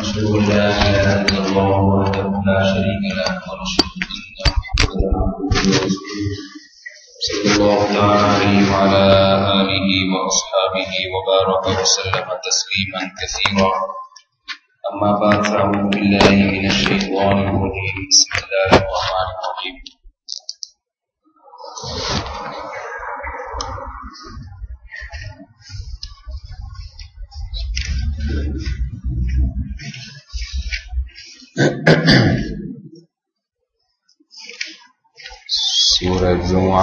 ونشهد أن لا إله إلا الله وحده لا شريك له ونشهد أن محمدا عبده ورسوله صلى الله تعالى عليه وعلى آله وأصحابه وبارك وسلم تسليما كثيرا. أما بعد فأعوذ بالله من الشيطان الرجيم. بسم الله الرحمن الرحيم. سورة الجمعة.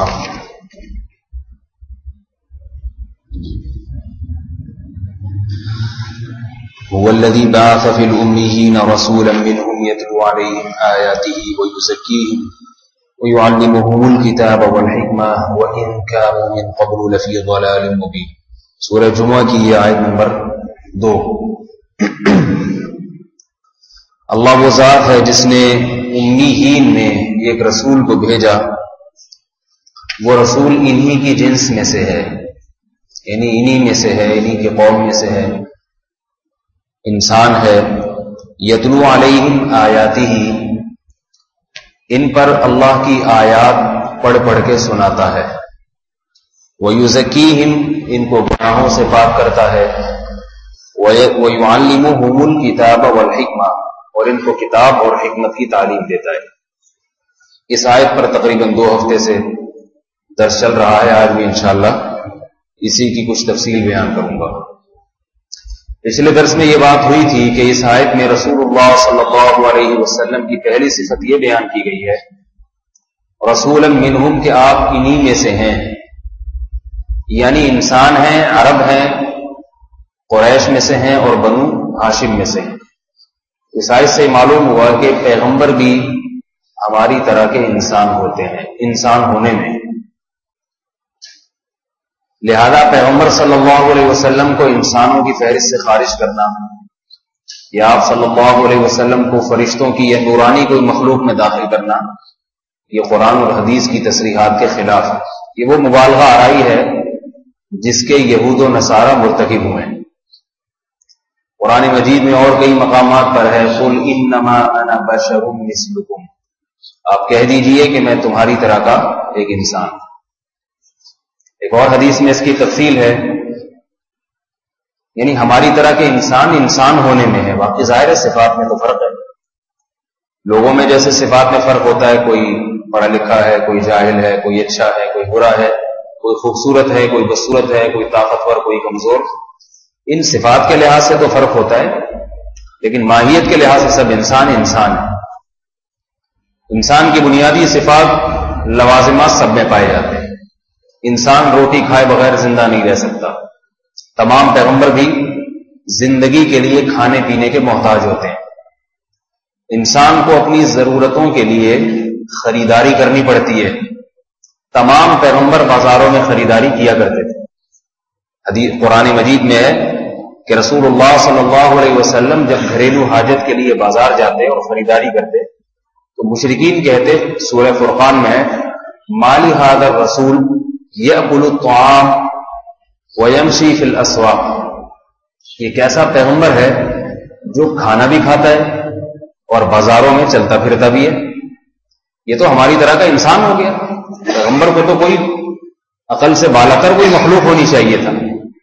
هو الذي بعث في الأميين رسولا منهم يتلو عليهم آياته ويزكيهم ويعلمهم الكتاب والحكمة وإن كانوا من قبل لفي ضلال مبين. سورة جمعہ کی یہ آیت نمبر 2. اللہ وہ ذات ہے جس نے امیین میں ایک رسول کو بھیجا. وہ رسول انہی کی جنس میں سے ہے، یعنی انہی میں سے ہے، انہی کے قوم میں سے ہے، انسان ہے. یتلو علیہم آیاتہ، ان پر اللہ کی آیات پڑھ پڑھ کے سناتا ہے. وَيُزَكِّيهِمْ، ان کو گناہوں سے پاک کرتا ہے. وَيُعَلِّمُهُمُ الْكِتَابَ وَالْحِكْمَةَ، اور ان کو کتاب اور حکمت کی تعلیم دیتا ہے. اس آیت پر تقریباً 2 ہفتے سے درس چل رہا ہے. آج بھی انشاءاللہ اسی کی کچھ تفصیل بیان کروں گا. پچھلے درس میں یہ بات ہوئی تھی کہ اس آیت میں رسول اللہ صلی اللہ علیہ وسلم کی پہلی صفت یہ بیان کی گئی ہے، رسولا منہم، کہ آپ انہی میں سے ہیں، یعنی انسان ہیں، عرب ہیں، قریش میں سے ہیں اور بنو ہاشم میں سے ہیں. اس آیت سے معلوم ہوا کہ پیغمبر بھی ہماری طرح کے انسان ہوتے ہیں، انسان ہونے میں. لہذا پیغمبر صلی اللہ علیہ وسلم کو انسانوں کی فہرست سے خارج کرنا یا آپ صلی اللہ علیہ وسلم کو فرشتوں کی یا نورانی کوئی مخلوق میں داخل کرنا، یہ قرآن اور حدیث کی تصریحات کے خلاف ہے. یہ وہ مبالغہ آرائی ہے جس کے یہود و نصارہ مرتکب ہوئے ہیں. قرآن مجید میں اور کئی مقامات پر ہے، قل انما انا بشر مثلکم، آپ کہہ دیجئے کہ میں تمہاری طرح کا ایک انسان. ایک اور حدیث میں اس کی تفصیل ہے، یعنی ہماری طرح کے انسان انسان ہونے میں ہے. واقعی ظاہر ہے صفات میں تو فرق ہے. لوگوں میں جیسے صفات میں فرق ہوتا ہے، کوئی پڑھا لکھا ہے، کوئی جاہل ہے، کوئی اچھا ہے، کوئی برا ہے، کوئی خوبصورت ہے، کوئی بدصورت ہے، کوئی طاقتور، کوئی کمزور. ان صفات کے لحاظ سے تو فرق ہوتا ہے، لیکن ماہیت کے لحاظ سے سب انسان انسان ہے. انسان کی بنیادی صفات لوازمات سب میں پائے جاتے ہیں. انسان روٹی کھائے بغیر زندہ نہیں رہ سکتا. تمام پیغمبر بھی زندگی کے لیے کھانے پینے کے محتاج ہوتے ہیں. انسان کو اپنی ضرورتوں کے لیے خریداری کرنی پڑتی ہے. تمام پیغمبر بازاروں میں خریداری کیا کرتے تھے. حدیث قرآن مجید میں ہے کہ رسول اللہ صلی اللہ علیہ وسلم جب گھریلو حاجت کے لیے بازار جاتے اور خریداری کرتے تو مشرکین کہتے، سورہ فرقان میں ہے، مالی ھذا الرسول یأکل الطعام ویمشی فی الاسواق، یہ کیسا پیغمبر ہے جو کھانا بھی کھاتا ہے اور بازاروں میں چلتا پھرتا بھی ہے. یہ تو ہماری طرح کا انسان ہو گیا. پیغمبر کو تو کوئی عقل سے بالا تر کوئی مخلوق ہونی چاہیے تھا.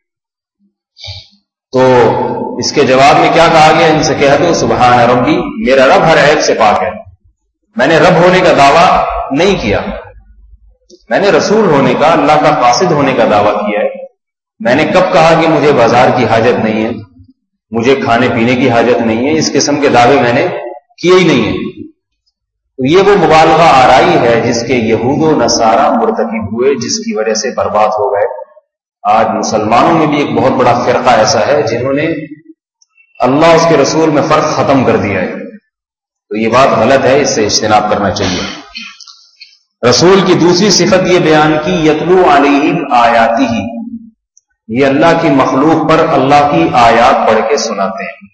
تو اس کے جواب میں کیا کہا گیا؟ ان سے کہہ دو سبحان ربی، میرا رب ہر عیب سے پاک ہے. میں نے رب ہونے کا دعویٰ نہیں کیا، میں نے رسول ہونے کا، اللہ کا قاصد ہونے کا دعویٰ کیا ہے. میں نے کب کہا کہ مجھے بازار کی حاجت نہیں ہے، مجھے کھانے پینے کی حاجت نہیں ہے؟ اس قسم کے دعوے میں نے کیے ہی نہیں ہیں. تو یہ وہ مبالغہ آرائی ہے جس کے یہود و نصارہ مرتکب ہوئے، جس کی وجہ سے برباد ہو گئے. آج مسلمانوں میں بھی ایک بہت بڑا فرقہ ایسا ہے جنہوں نے اللہ اس کے رسول میں فرق ختم کر دیا ہے. تو یہ بات غلط ہے، اس سے اجتناب کرنا چاہیے. رسول کی دوسری صفت یہ بیان کی، یتلو علیہم آیاتہ، یہ اللہ کی مخلوق پر اللہ کی آیات پڑھ کے سناتے ہیں.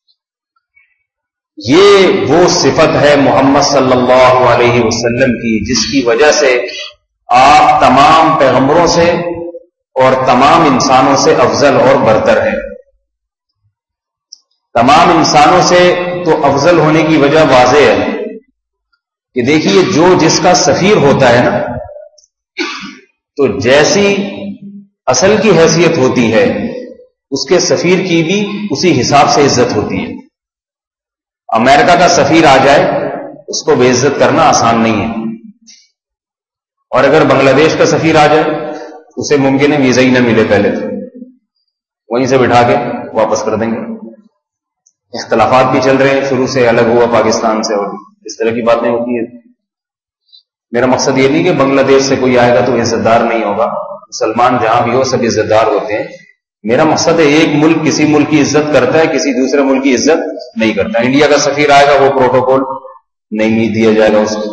یہ وہ صفت ہے محمد صلی اللہ علیہ وسلم کی جس کی وجہ سے آپ تمام پیغمبروں سے اور تمام انسانوں سے افضل اور برتر ہیں. تمام انسانوں سے تو افضل ہونے کی وجہ واضح ہے کہ دیکھیے جو جس کا سفیر ہوتا ہے نا، تو جیسی اصل کی حیثیت ہوتی ہے اس کے سفیر کی بھی اسی حساب سے عزت ہوتی ہے۔ امریکہ کا سفیر آ جائے اس کو بے عزت کرنا آسان نہیں ہے، اور اگر بنگلہ دیش کا سفیر آ جائے اسے ممکن ہے ویزا ہی نہ ملے، پہلے تو وہیں سے بٹھا کے واپس کر دیں گے۔ اختلافات بھی چل رہے ہیں، شروع سے الگ ہوا پاکستان سے، اور اس طرح کی باتیں ہوتی ہیں۔ میرا مقصد یہ نہیں کہ بنگلہ دیش سے کوئی آئے گا تو عزت دار نہیں ہوگا، مسلمان جہاں بھی ہو سب عزت دار ہوتے ہیں۔ میرا مقصد ہے ایک ملک کسی ملک کی عزت کرتا ہے، کسی دوسرے ملک کی عزت نہیں کرتا۔ انڈیا کا سفیر آئے گا وہ پروٹوکول نہیں دیا جائے گا اس کو۔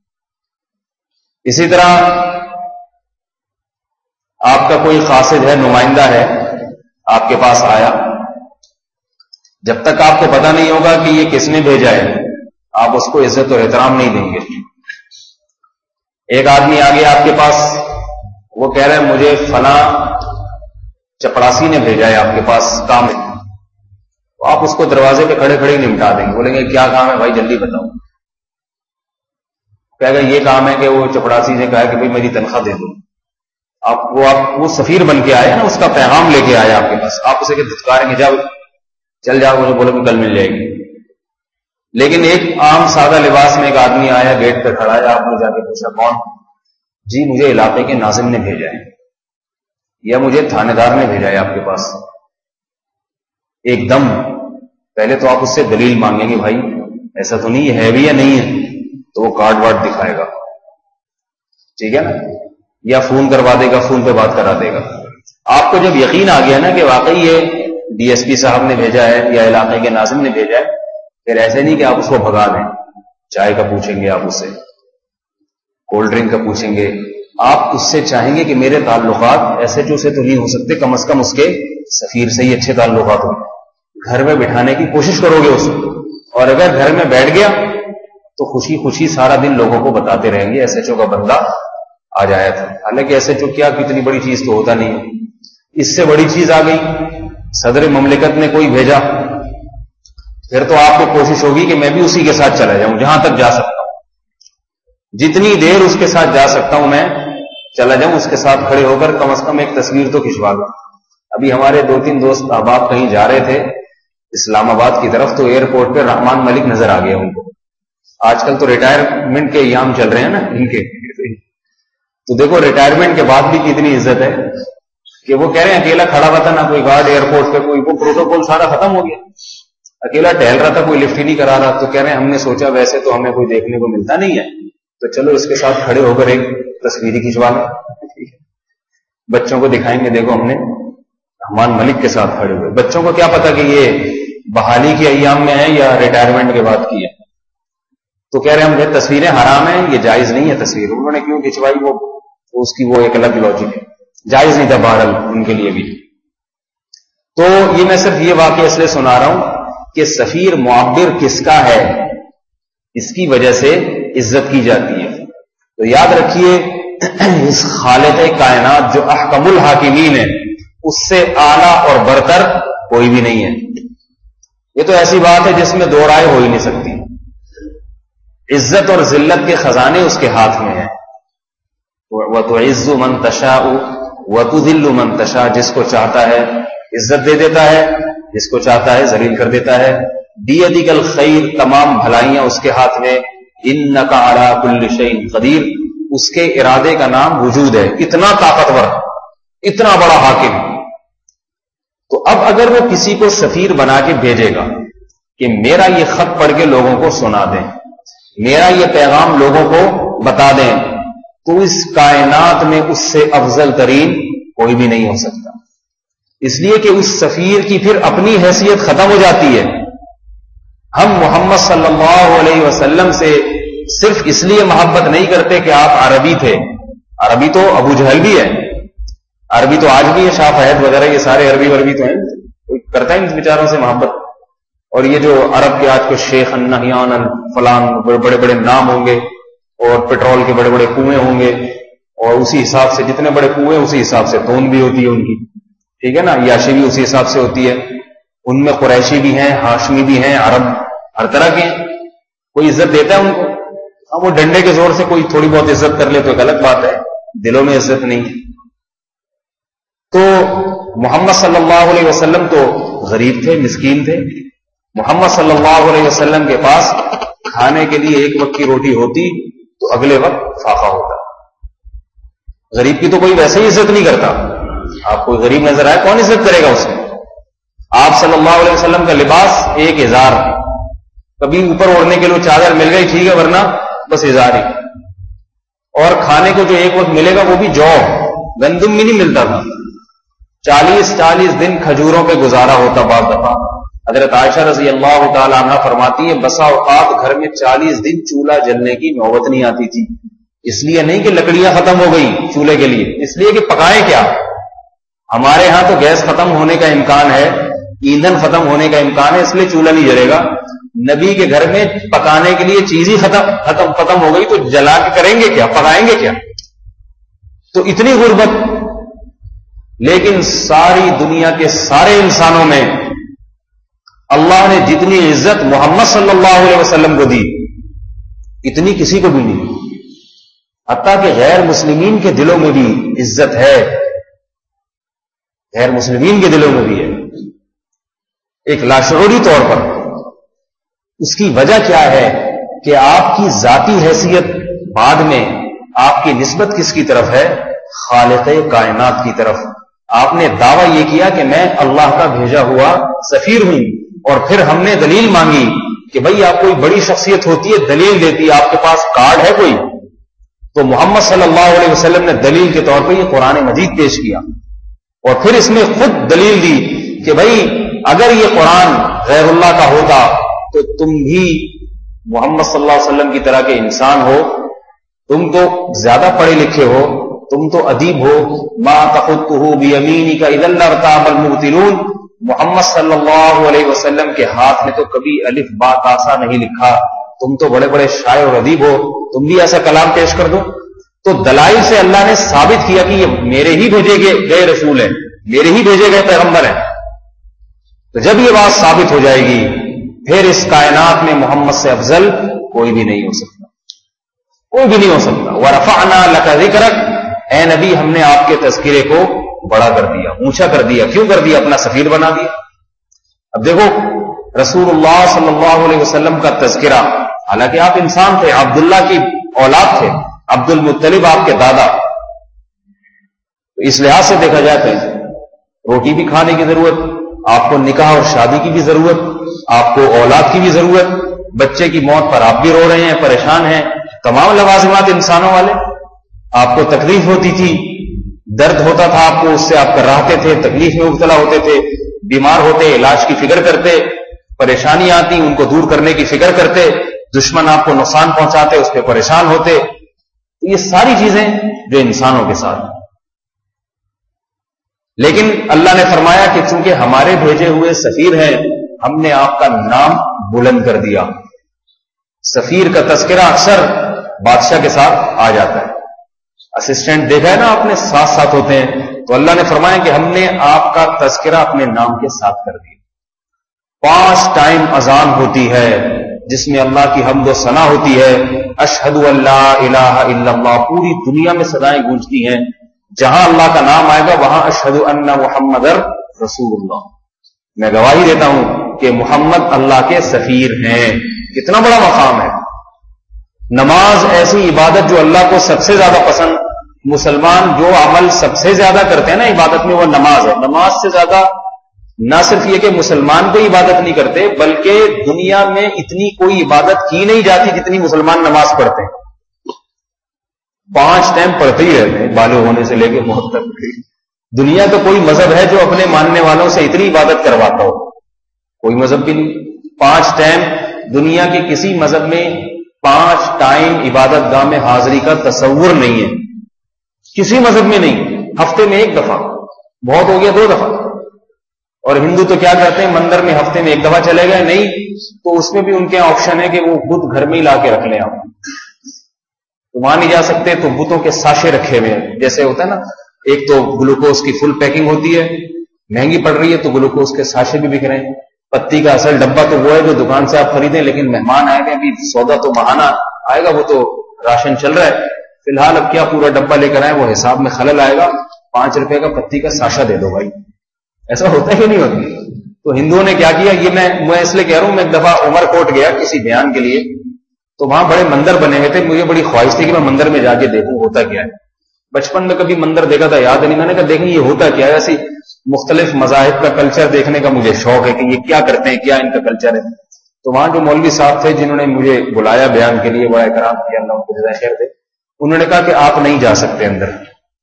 اسی طرح آپ کا کوئی قاصد ہے، نمائندہ ہے، آپ کے پاس آیا، جب تک آپ کو پتہ نہیں ہوگا کہ یہ کس نے بھیجا ہے آپ اس کو عزت اور احترام نہیں دیں گے۔ ایک آدمی آ گیا آپ کے پاس، وہ کہہ رہا ہے مجھے فلاں چپڑاسی نے بھیجا ہے آپ کے پاس کام ہے، تو آپ اس کو دروازے پہ کھڑے کھڑے نمٹا دیں گے، بولیں گے کیا کام ہے بھائی جلدی بتاؤ۔ کہے گا یہ کام ہے کہ وہ چپڑاسی نے کہا کہ بھائی میری تنخواہ دے دو۔ وہ سفیر بن کے آیا نا، اس کا پیغام لے کے آیا آپ کے پاس، آپ اسے کہ دھتکاریں گے جاؤ چل جاؤ، مجھے بولو کہ کل مل جائے گی۔ لیکن ایک عام سادہ لباس میں ایک آدمی آیا، گیٹ پہ کھڑا ہے، آپ نے جا کے پوچھا کون؟ جی مجھے علاقے کے ناظم نے بھیجا ہے، یا مجھے تھانے دار نے بھیجا ہے آپ کے پاس۔ ایک دم پہلے تو آپ اس سے دلیل مانگیں گے، بھائی ایسا تو نہیں ہے بھی یا نہیں ہے، تو وہ کارڈ وارڈ دکھائے گا، ٹھیک ہے نا، یا فون کروا دے گا، فون پہ بات کرا دے گا۔ آپ کو جب یقین آ گیا نا کہ واقعی یہ ڈی ایس پی صاحب نے بھیجا ہے یا علاقے کے ناظم نے بھیجا ہے، پھر ایسے نہیں کہ آپ اس کو بھگا دیں، چائے کا پوچھیں گے، آپ اس سے کولڈ ڈرنک کا پوچھیں گے، آپ اس سے چاہیں گے کہ میرے تعلقات ایس ایچ او سے تو نہیں ہو سکتے، کم از کم اس کے سفیر سے ہی اچھے تعلقات ہوں۔ گھر میں بٹھانے کی کوشش کرو گے اس کو، اور اگر گھر میں بیٹھ گیا تو خوشی خوشی سارا دن لوگوں کو بتاتے رہیں گے ایس ایچ او کا بندہ آ جایا تھا، حالانکہ ایس ایچ او کیا کتنی بڑی چیز تو ہوتا نہیں ہے۔ اس سے بڑی چیز آ گئی، صدر مملکت نے کوئی بھیجا، پھر تو آپ کو کوشش ہوگی کہ میں بھی اسی کے ساتھ چلا جاؤں، جہاں تک جا سکتا ہوں، جتنی دیر اس کے ساتھ جا سکتا ہوں میں چلا جاؤں، اس کے ساتھ کھڑے ہو کر کم از کم ایک تصویر تو کھنچوا لوں۔ ابھی ہمارے 2-3 دوست احباب کہیں جا رہے تھے اسلام آباد کی طرف، تو ایئرپورٹ پہ رحمان ملک نظر آ گیا ان کو۔ آج کل تو ریٹائرمنٹ کے ایام چل رہے ہیں نا ان کے، تو دیکھو ریٹائرمنٹ کے بعد بھی کتنی عزت ہے کہ وہ کہہ رہے ہیں اکیلا کھڑا ہوا تھا، نہ کوئی گارڈ ایئرپورٹ پہ، کوئی وہ پروٹوکول سارا ختم ہو گیا، اکیلا ٹہل رہا تھا، کوئی لفٹ ہی نہیں کرا رہا، تو کہہ رہے ہیں ہم نے سوچا ویسے تو ہمیں کوئی دیکھنے کو ملتا نہیں ہے، تو چلو اس کے ساتھ کھڑے ہو کر ایک تصویر ہی کھنچوا لیں، بچوں کو دکھائیں گے دیکھو ہم نے رحمان ملک کے ساتھ کھڑے ہوئے۔ بچوں کو کیا پتا کہ یہ بحالی کے ایام میں ہے یا ریٹائرمنٹ کے بعد کی ہے، تو کہہ رہے ہیں ہم تصویریں حرام ہیں، یہ جائز نہیں ہے تصویر۔ انہوں نے کیوں کھنچوائی وہ اس کی وہ ایک الگ لاجک ہے، جائز نہیں تھا بہرحال ان کے لیے بھی۔ تو یہ میں صرف یہ واقعہ اس لیے سنا رہا ہوں کہ سفیر معبر کس کا ہے، اس کی وجہ سے عزت کی جاتی ہے۔ تو یاد رکھیے اس خالق کائنات جو احکم الحاکمین ہے، اس سے اعلیٰ اور برتر کوئی بھی نہیں ہے۔ یہ تو ایسی بات ہے جس میں دو رائے ہو ہی نہیں سکتی۔ عزت اور ذلت کے خزانے اس کے ہاتھ میں ہیں۔ وَتُعِزُّ مَن تَشَاءُ وَتُذِلُّ مَن تَشَاءُ، جس کو چاہتا ہے عزت دے دیتا ہے، جس کو چاہتا ہے ذلیل کر دیتا ہے۔ بِیَدِکَ الْخَیْرُ، تمام بھلائیاں اس کے ہاتھ میں۔ اِنَّکَ عَلیٰ کُلِّ شَیْءٍ قدیر، اس کے ارادے کا نام وجود ہے، اتنا طاقتور، اتنا بڑا حاکم۔ تو اب اگر وہ کسی کو سفیر بنا کے بھیجے گا کہ میرا یہ خط پڑھ کے لوگوں کو سنا دیں، میرا یہ پیغام لوگوں کو بتا دیں، تو اس کائنات میں اس سے افضل ترین کوئی بھی نہیں ہو سکتا، اس لیے کہ اس سفیر کی پھر اپنی حیثیت ختم ہو جاتی ہے۔ ہم محمد صلی اللہ علیہ وسلم سے صرف اس لیے محبت نہیں کرتے کہ آپ عربی تھے، عربی تو ابو جہل بھی ہے، عربی تو آج بھی ہے، شاہ فہد وغیرہ یہ سارے عربی تو ہیں، کوئی کرتا ہے ان بیچاروں سے محبت۔ اور یہ جو عرب کے آج کو شیخ النہیان فلان بڑے بڑے نام ہوں گے، اور پیٹرول کے بڑے بڑے کنویں ہوں گے، اور اسی حساب سے جتنے بڑے کنویں اسی حساب سے تون بھی ہوتی ہے ان کی، ٹھیک ہے نا، یاشی بھی اسی حساب سے ہوتی ہے۔ ان میں قریشی بھی ہیں، ہاشمی بھی ہیں، عرب ہر طرح کے ہیں. کوئی عزت دیتا ہے ان کو؟ ہاں وہ ڈنڈے کے زور سے کوئی تھوڑی بہت عزت کر لے تو ایک الگ بات ہے، دلوں میں عزت نہیں. تو محمد صلی اللہ علیہ وسلم تو غریب تھے، مسکین تھے. محمد صلی اللہ علیہ وسلم کے پاس کھانے کے لیے ایک وقت کی روٹی ہوتی تو اگلے وقت فاقہ ہوتا. غریب کی تو کوئی ویسے ہی عزت نہیں کرتا. آپ کوئی غریب نظر آئے کون عزت کرے گا اس کی؟ آپ صلی اللہ علیہ وسلم کا لباس ایک ازار، کبھی اوپر اوڑھنے کے لیے چادر مل گئی ٹھیک ہے، ورنہ بس ازار ہی. اور کھانے کو جو ایک وقت ملے گا وہ بھی جو گندم بھی نہیں ملتا تھا. 40 دن کھجوروں پہ گزارا ہوتا. بعض دفعہ حضرت عائشہ رضی اللہ تعالی عنہ فرماتی ہے بسا اوقات گھر میں 40 دن چولہا جلنے کی نوبت نہیں آتی تھی. اس لیے نہیں کہ لکڑیاں ختم ہو گئی چولہے کے لیے، اس لیے کہ پکائیں کیا. ہمارے ہاں تو گیس ختم ہونے کا امکان ہے، ایندھن ختم ہونے کا امکان ہے، اس لیے چولہا نہیں جلے گا. نبی کے گھر میں پکانے کے لیے چیز ہی ختم ہو گئی تو جلا کے کریں گے کیا، پکائیں گے کیا؟ تو اتنی غربت. لیکن ساری دنیا کے سارے انسانوں میں اللہ نے جتنی عزت محمد صلی اللہ علیہ وسلم کو دی اتنی کسی کو بھی نہیں. حتیٰ کہ غیر مسلمین کے دلوں میں بھی عزت ہے، غیر مسلمین کے دلوں میں بھی ہے ایک لاشعوری طور پر. اس کی وجہ کیا ہے کہ آپ کی ذاتی حیثیت بعد میں آپ کی نسبت کس کی طرف ہے؟ خالق کائنات کی طرف. آپ نے دعویٰ یہ کیا کہ میں اللہ کا بھیجا ہوا سفیر ہوں، اور پھر ہم نے دلیل مانگی کہ بھئی آپ کوئی بڑی شخصیت ہوتی ہے دلیل دیتی ہے، آپ کے پاس کارڈ ہے کوئی؟ تو محمد صلی اللہ علیہ وسلم نے دلیل کے طور پہ یہ قرآن مجید پیش کیا، اور پھر اس میں خود دلیل دی کہ بھئی اگر یہ قرآن غیر اللہ کا ہوتا تو تم بھی محمد صلی اللہ علیہ وسلم کی طرح کے انسان ہو، تم تو زیادہ پڑھے لکھے ہو، تم تو ادیب ہو. ما تخطه بیمینک اذا لارتاب المبطلون. محمد صلی اللہ علیہ وسلم کے ہاتھ میں تو کبھی الف با تا سا نہیں لکھا. تم تو بڑے بڑے شاعر اور ادیب ہو، تم بھی ایسا کلام پیش کر دو. تو دلائل سے اللہ نے ثابت کیا کہ یہ میرے ہی بھیجے گئے رسول ہیں، میرے ہی بھیجے گئے پیغمبر ہیں. تو جب یہ بات ثابت ہو جائے گی پھر اس کائنات میں محمد سے افضل کوئی بھی نہیں ہو سکتا، کوئی بھی نہیں ہو سکتا. وَرَفَعْنَا لَكَ ذِكْرَكَ. اے نبی ہم نے آپ کے تذکرے کو بڑا کر دیا، اونچا کر دیا. کیوں کر دیا؟ اپنا سفیر بنا دیا. اب دیکھو رسول اللہ صلی اللہ علیہ وسلم کا تذکرہ، حالانکہ آپ انسان تھے، عبداللہ کی اولاد تھے، عبد المطلب آپ کے دادا. تو اس لحاظ سے دیکھا جائے تو روٹی بھی کھانے کی ضرورت، آپ کو نکاح اور شادی کی بھی ضرورت، آپ کو اولاد کی بھی ضرورت. بچے کی موت پر آپ بھی رو رہے ہیں، پریشان ہیں. تمام لوازمات انسانوں والے. آپ کو تکلیف ہوتی تھی، درد ہوتا تھا آپ کو، اس سے آپ کراہتے تھے، تکلیف میں مبتلا ہوتے تھے، بیمار ہوتے علاج کی فکر کرتے، پریشانی آتی ان کو دور کرنے کی فکر کرتے، دشمن آپ کو نقصان پہنچاتے اس پہ پریشان ہوتے. یہ ساری چیزیں جو انسانوں کے ساتھ. لیکن اللہ نے فرمایا کہ چونکہ ہمارے بھیجے ہوئے سفیر ہیں ہم نے آپ کا نام بلند کر دیا. سفیر کا تذکرہ اکثر بادشاہ کے ساتھ آ جاتا ہے، اسسٹنٹ دیکھا ہے نا آپ نے، ساتھ ساتھ ہوتے ہیں. تو اللہ نے فرمایا کہ ہم نے آپ کا تذکرہ اپنے نام کے ساتھ کر دیا. 5 ٹائم اذان ہوتی ہے جس میں اللہ کی حمد و ثنا ہوتی ہے. اشہد ان لا الہ الا اللہ، پوری دنیا میں صدائیں گونجتی ہیں. جہاں اللہ کا نام آئے گا وہاں اشہد ان محمد رسول اللہ، میں گواہی دیتا ہوں کہ محمد اللہ کے سفیر ہیں. کتنا بڑا مقام ہے. نماز ایسی عبادت جو اللہ کو سب سے زیادہ پسند، مسلمان جو عمل سب سے زیادہ کرتے ہیں نا عبادت میں وہ نماز ہے. نماز سے زیادہ نہ صرف یہ کہ مسلمان کوئی عبادت نہیں کرتے بلکہ دنیا میں اتنی کوئی عبادت کی نہیں جاتی جتنی مسلمان نماز پڑھتے ہیں. 5 ٹائم پڑھتے ہی رہتے ہیں بالغ ہونے سے لے کے موت تک. دنیا تو کوئی مذہب ہے جو اپنے ماننے والوں سے اتنی عبادت کرواتا ہو؟ کوئی مذہب بھی نہیں. 5 ٹائم دنیا کے کسی مذہب میں 5 ٹائم عبادت گاہ میں حاضری کا تصور نہیں ہے، کسی مذہب میں نہیں. ہفتے میں 1 دفعہ، بہت ہو گیا 2 دفعہ. اور ہندو تو کیا کرتے ہیں مندر میں ہفتے میں 1 دفعہ چلے گئے، نہیں تو اس میں بھی ان کے آپشن ہے کہ وہ بت گھر میں ہی لا کے رکھ لیں. آپ تو وہاں نہیں جا سکتے تو بتوں کے ساشے رکھے ہوئے ہیں، جیسے ہوتا ہے نا، ایک تو گلوکوز کی فل پیکنگ ہوتی ہے، مہنگی پڑ رہی ہے تو گلوکوز کے ساشے بھی بک رہے ہیں. پتی کا اصل ڈبہ تو وہ ہے جو دکان سے آپ خریدیں, لیکن مہمان آئے گا, ابھی سودا تو ماہانہ آئے گا, وہ تو راشن چل رہا ہے فی الحال. اب کیا پورا ڈبہ لے کر آئے, وہ حساب میں خلل آئے گا, 5 روپے کا پتی کا ساشا دے دو بھائی. ایسا ہوتا ہے کہ نہیں ہوتا؟ تو ہندوؤں نے کیا کیا, یہ میں اس لیے کہہ رہا ہوں, میں ایک دفعہ عمر کوٹ گیا کسی بیان کے لیے, تو وہاں بڑے مندر بنے ہوئے تھے. مجھے بڑی خواہش تھی کہ میں مندر میں جا کے دیکھوں ہوتا کیا ہے. بچپن میں کبھی مندر دیکھا تھا, یاد نہیں. میں نے کہا دیکھیں یہ ہوتا کیا ہے. ایسی مختلف مذاہب کا کلچر دیکھنے کا مجھے شوق ہے کہ یہ کیا کرتے ہیں, کیا ان کا کلچر ہے. تو وہاں جو مولوی صاحب تھے جنہوں نے مجھے بلایا بیان کے لیے, بڑا اکرام کیا, اللہ ان کو جزائے خیر دے, انہوں نے کہا کہ آپ نہیں جا سکتے اندر.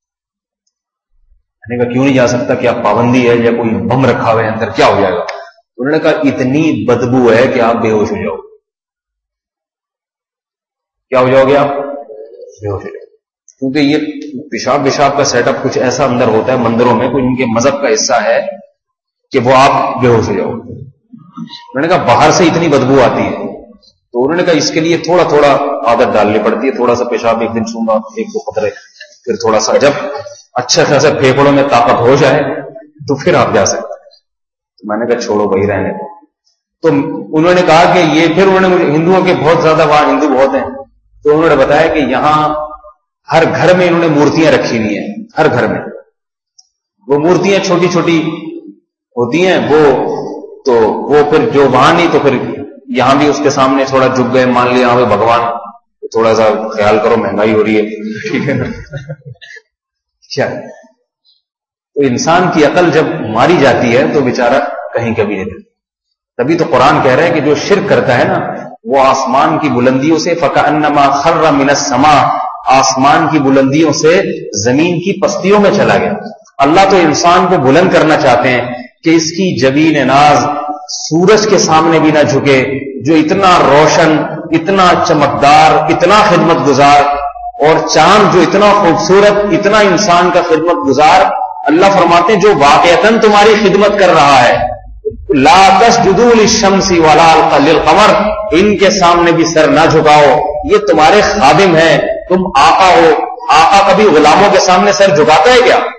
میں نے کہا کیوں نہیں جا سکتا, کیا پابندی ہے یا کوئی بم رکھا ہوا ہے اندر, کیا ہو جائے گا؟ انہوں نے کہا اتنی بدبو ہے کہ آپ بے ہوش ہو جاؤ. کیا ہو جاؤ گے آپ؟ بے ہوش ہو جاؤ. کیونکہ یہ پیشاب کا سیٹ اپ کچھ ایسا اندر ہوتا ہے مندروں میں, کوئی ان کے مذہب کا حصہ ہے کہ وہ آپ بے ہوش ہو جاؤ. انہوں نے کہا باہر سے اتنی بدبو آتی ہے, تو انہوں نے کہا اس کے لیے تھوڑا تھوڑا عادت ڈالنی پڑتی ہے. تھوڑا سا پیشاب ایک دن چھوڑنا, 1-2 قطرے, پھر تھوڑا سا جب اچھا خاصا پھیپڑوں میں طاقت ہو جائے تو پھر آپ جا سکتے ہیں. تو میں نے کہا چھوڑو بھائی رہنے. تو انہوں نے کہا کہ یہ, پھر انہوں نے مجھے ہندوؤں کے بہت زیادہ, وہاں ہندو بہت ہیں, تو انہوں نے بتایا کہ یہاں ہر گھر میں انہوں نے مورتیاں رکھی ہوئی ہیں. ہر گھر میں وہ مورتیاں چھوٹی چھوٹی ہوتی ہیں, وہ پھر جو وہاں نہیں تو پھر یہاں بھی اس کے سامنے تھوڑا جھک گئے, مان لیا ہاں بھگوان, تھوڑا سا خیال کرو مہنگائی ہو رہی ہے, ٹھیک ہے نا. کیا تو انسان کی عقل جب ماری جاتی ہے تو بیچارہ کہیں کبھی نہیں رہتا. تبھی تو قرآن کہہ رہا ہے کہ جو شرک کرتا ہے نا وہ آسمان کی بلندیوں سے فَكَأَنَّمَا خَرَّ مِنَ السَّمَاءِ, آسمان کی بلندیوں سے زمین کی پستیوں میں چلا گیا. اللہ تو انسان کو بلند کرنا چاہتے ہیں کہ اس کی جبین ناز سورج کے سامنے بھی نہ جھکے, جو اتنا روشن, اتنا چمکدار, اتنا خدمت گزار, اور چاند جو اتنا خوبصورت, اتنا انسان کا خدمت گزار. اللہ فرماتے ہیں جو واقعتاً تمہاری خدمت کر رہا ہے, لا تسجدوا للشمس ولا للقمر, ان کے سامنے بھی سر نہ جھکاؤ, یہ تمہارے خادم ہیں, تم آقا ہو. آقا کبھی غلاموں کے سامنے سر جھکاتا ہے کیا؟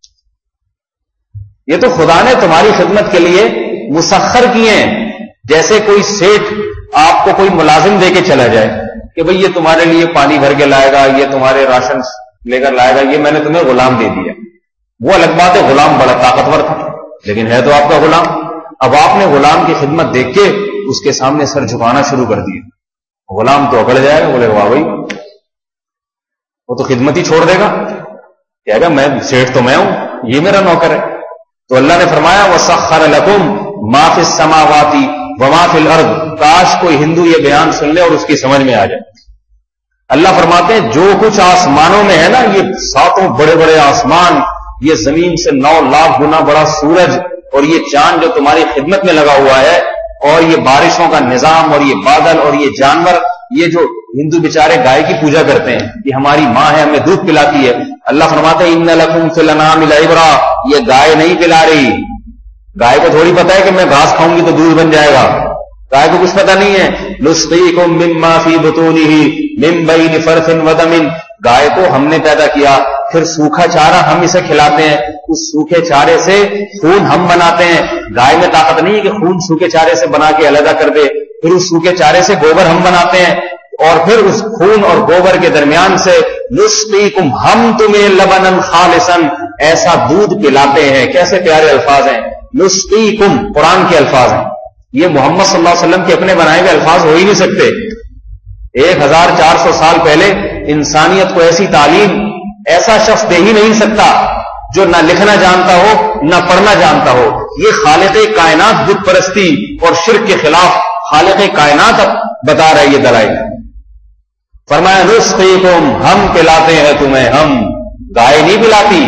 یہ تو خدا نے تمہاری خدمت کے لیے مسخر کیے ہیں. جیسے کوئی سیٹ آپ کو کوئی ملازم دے کے چلا جائے کہ بھئی یہ تمہارے لیے پانی بھر کے لائے گا, یہ تمہارے راشن لے کر لائے گا, یہ میں نے تمہیں غلام دے دیا. وہ الگ بات ہے, غلام بڑا طاقتور تھا لیکن ہے تو آپ کا غلام. اب آپ نے غلام کی خدمت دیکھ کے اس کے سامنے سر جھکانا شروع کر دیا, غلام تو اکڑ جائے گا, بولے واہ بھائی, وہ تو خدمت ہی چھوڑ دے گا, کہے گا میں سیٹ تو میں ہوں, یہ میرا نوکر ہے. تو اللہ نے فرمایا وَسَخَّرَ لَكُمْ مَا فِي السَّمَاوَاتِ وَمَا فِي الْأَرْضِ. کاش کوئی ہندو یہ بیان سن لے اور اس کی سمجھ میں آ جائے. اللہ فرماتے ہیں جو کچھ آسمانوں میں ہے نا, یہ 7 بڑے بڑے آسمان, یہ زمین سے 9 لاکھ گنا بڑا سورج, اور یہ چاند جو تمہاری خدمت میں لگا ہوا ہے, اور یہ بارشوں کا نظام, اور یہ بادل, اور یہ جانور, یہ جو ہندو بیچارے گائے کی پوجا کرتے ہیں, یہ ہماری ماں ہے, ہمیں دودھ پلاتی ہے. اللہ فرماتے ہیں اِنَّ لَكُمْ فِي الْأَنْعَامِ لَعِبْرَةً, یہ گائے نہیں پلا رہی. گائے کو تھوڑی پتا ہے کہ میں گھاس کھاؤں گی تو دودھ بن جائے گا, گائے کو کچھ پتا نہیں ہے. نُسْقِيكُم مِّمَّا فِي بُطُونِهِ مِن بَيْنِ فَرْثٍ وَدَمٍ, گائے کو ہم نے پیدا کیا, پھر سوکھا چارہ ہم اسے کھلاتے ہیں, اس سوکھے چارے سے خون ہم بناتے ہیں. گائے میں طاقت نہیں ہے کہ خون سوکھے چارے سے بنا کے علیحدہ کر دے. پھر اس سوکھے چارے سے گوبر ہم بناتے ہیں, اور پھر اس خون اور گوبر کے درمیان سے نسقیکم, ہم تمہیں لبنن خالصن, ایسا دودھ پلاتے ہیں. کیسے پیارے الفاظ ہیں, نسقیکم قرآن کے الفاظ ہیں, یہ محمد صلی اللہ علیہ وسلم کے اپنے بنائے ہوئے الفاظ ہو ہی نہیں سکتے. 1400 سال پہلے انسانیت کو ایسی تعلیم ایسا شخص دے ہی نہیں سکتا جو نہ لکھنا جانتا ہو نہ پڑھنا جانتا ہو. یہ خالق کائنات بت پرستی اور شرک کے خلاف خالق کائنات بتا رہا ہے یہ دلائل. فرمایا نسقیکم, ہم پلاتے ہیں تمہیں, ہم. گائے نہیں پلاتی,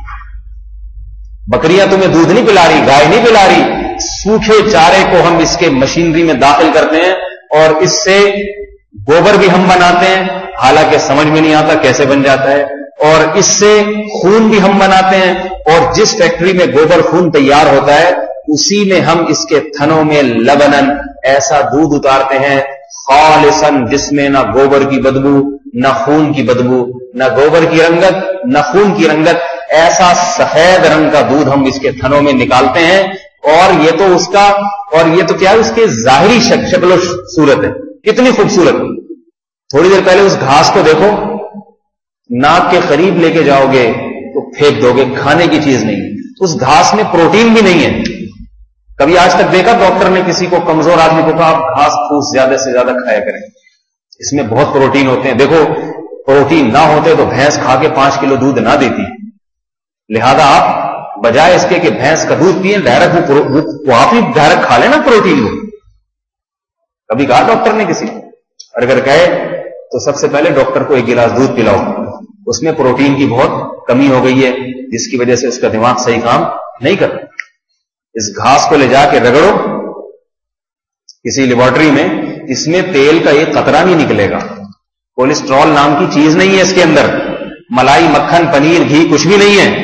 بکریاں تمہیں دودھ نہیں پلا رہی, گائے نہیں پلا رہی. سوکھے چارے کو ہم اس کے مشینری میں داخل کرتے ہیں, اور اس سے گوبر بھی ہم بناتے ہیں, حالانکہ سمجھ میں نہیں آتا کیسے بن جاتا ہے. اور اس سے خون بھی ہم بناتے ہیں, اور جس فیکٹری میں گوبر خون تیار ہوتا ہے اسی میں ہم اس کے تھنوں میں لبنن, ایسا دودھ اتارتے ہیں, خالصن, جس میں نہ گوبر کی بدبو, نہ خون کی بدبو, نہ گوبر کی رنگت, نہ خون کی رنگت, ایسا سفید رنگ کا دودھ ہم اس کے تھنوں میں نکالتے ہیں، اور یہ تو اس کا، اور یہ تو کیا ہے، اس کے ظاہری شکل و صورت ہے، کتنی خوبصورت۔ تھوڑی دیر پہلے اس گھاس کو دیکھو، ناک کے قریب لے کے جاؤ گے تو پھینک دو گے، کھانے کی چیز نہیں، اس گھاس میں پروٹین بھی نہیں ہے۔ کبھی آج تک دیکھا ڈاکٹر نے کسی کو، کمزور آدمی کو کہا آپ گھاس پھوس زیادہ سے زیادہ کھایا کریں، اس میں بہت پروٹین ہوتے ہیں؟ دیکھو پروٹین نہ ہوتے تو بھینس کھا کے 5 کلو دودھ نہ دیتی، لہذا آپ بجائے اس کے کہ بھینس کا دودھ پیئیں، ڈائریکٹ وہ آپ ہی ڈائریکٹ کھا لیں نا پروٹین کو۔ کبھی کہا ڈاکٹر نے کسی کو؟ اور اگر کہے تو سب سے پہلے ڈاکٹر کو 1 گلاس دودھ پلاؤ، اس میں پروٹین کی بہت کمی ہو گئی ہے، جس کی وجہ سے اس کا دماغ صحیح کام نہیں کرتا۔ اس گھاس کو لے جا کے رگڑو کسی لیبارٹری میں، اس میں تیل کا ایک قطرہ نہیں نکلے گا، کولیسٹرول نام کی چیز نہیں ہے اس کے اندر، ملائی، مکھن، پنیر، گھی کچھ بھی نہیں ہے۔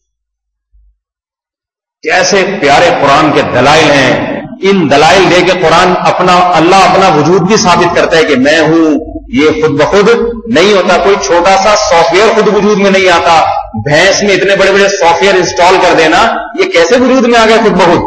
کیسے پیارے قرآن کے دلائل ہیں، ان دلائل دے کے قرآن اللہ اپنا وجود بھی ثابت کرتا ہے کہ میں ہوں، یہ خود بخود نہیں ہوتا، کوئی چھوٹا سا سافٹ ویئر خود وجود میں نہیں آتا۔ بھینس میں اتنے بڑے بڑے سافٹ ویئر انسٹال کر دینا، یہ کیسے وجود میں آ گیا خود بخود؟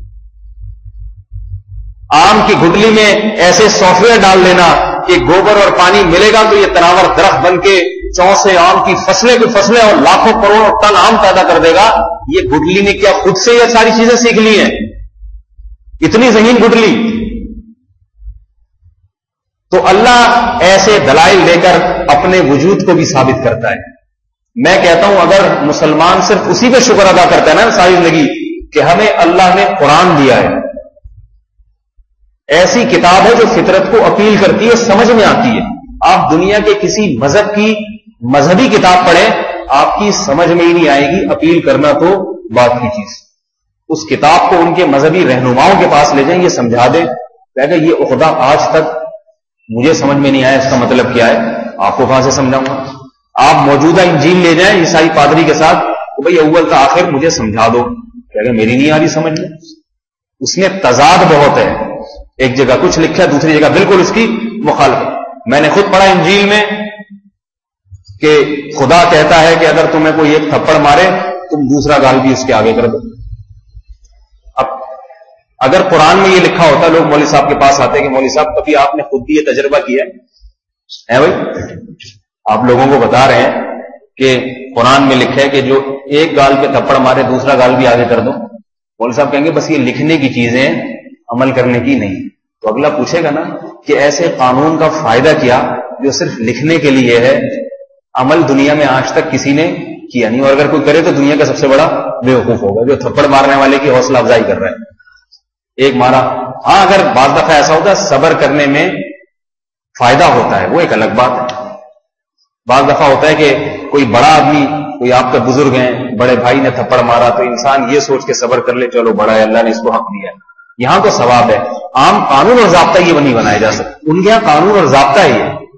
آم کی گٹلی میں ایسے سافٹ ویئر ڈال دینا کہ گوبر اور پانی ملے گا تو یہ تناور درخت بن کے 400 آم کی فصلیں کی فصلیں اور لاکھوں کروڑوں ٹن آم پیدا کر دے گا۔ یہ گٹلی نے کیا خود سے یہ ساری چیزیں سیکھ لی ہیں؟ اتنی ذہین گٹلی۔ تو اللہ ایسے دلائل دے کر اپنے وجود کو بھی ثابت کرتا ہے۔ میں کہتا ہوں اگر مسلمان صرف اسی پہ شکر ادا کرتا ہے نا ساری زندگی کہ ہمیں اللہ نے قرآن دیا ہے، ایسی کتاب ہے جو فطرت کو اپیل کرتی ہے، سمجھ میں آتی ہے۔ آپ دنیا کے کسی مذہب کی مذہبی کتاب پڑھیں، آپ کی سمجھ میں ہی نہیں آئے گی، اپیل کرنا تو بات کی چیز۔ اس کتاب کو ان کے مذہبی رہنماؤں کے پاس لے جائیں، یہ سمجھا دیں کہ یہ عقدہ آج تک مجھے سمجھ میں نہیں آیا، اس کا مطلب کیا ہے، آپ کو کہاں سے سمجھاؤں گا؟ آپ موجودہ انجیل لے جائیں عیسائی پادری کے ساتھ، تو بھئی اول تا آخر مجھے سمجھا دو، کہ میری نہیں آ رہی سمجھ میں۔ اس میں تضاد بہت ہے، ایک جگہ کچھ لکھا ہے، دوسری جگہ بالکل اس کی مخالفت۔ میں نے خود پڑھا انجیل میں کہ خدا کہتا ہے کہ اگر تمہیں کوئی ایک تھپڑ مارے تم دوسرا گال بھی اس کے آگے کر دو۔ اب اگر قرآن میں یہ لکھا ہوتا، لوگ مولوی صاحب کے پاس آتے کہ مولوی صاحب کبھی آپ نے خود بھی یہ تجربہ کیا ہے بھائی؟ آپ لوگوں کو بتا رہے ہیں کہ قرآن میں لکھا ہے کہ جو ایک گال پہ تھپڑ مارے دوسرا گال بھی آگے کر دو۔ مولوی صاحب کہیں گے بس یہ لکھنے کی چیزیں، عمل کرنے کی نہیں۔ تو اگلا پوچھے گا نا کہ ایسے قانون کا فائدہ کیا جو صرف لکھنے کے لیے ہے، عمل دنیا میں آج تک کسی نے کیا نہیں، اور اگر کوئی کرے تو دنیا کا سب سے بڑا بیوقوف ہوگا جو تھپڑ مارنے والے کی حوصلہ افزائی کر رہا ہے۔ ایک مارا، ہاں اگر بعض دفعہ ایسا ہوتا ہے صبر کرنے میں فائدہ ہوتا ہے، وہ ایک الگ بات ہے۔ بعض دفعہ ہوتا ہے کہ کوئی بڑا آدمی، کوئی آپ کا بزرگ ہیں، بڑے بھائی نے تھپڑ مارا تو انسان یہ سوچ کے صبر کر لے چلو بڑا ہے، اللہ نے اس کو حق دیا، یہاں تو ثواب ہے۔ عام قانون اور ضابطہ یہ نہیں بنایا جا سکتا، ان کے یہاں قانون اور ضابطہ ہے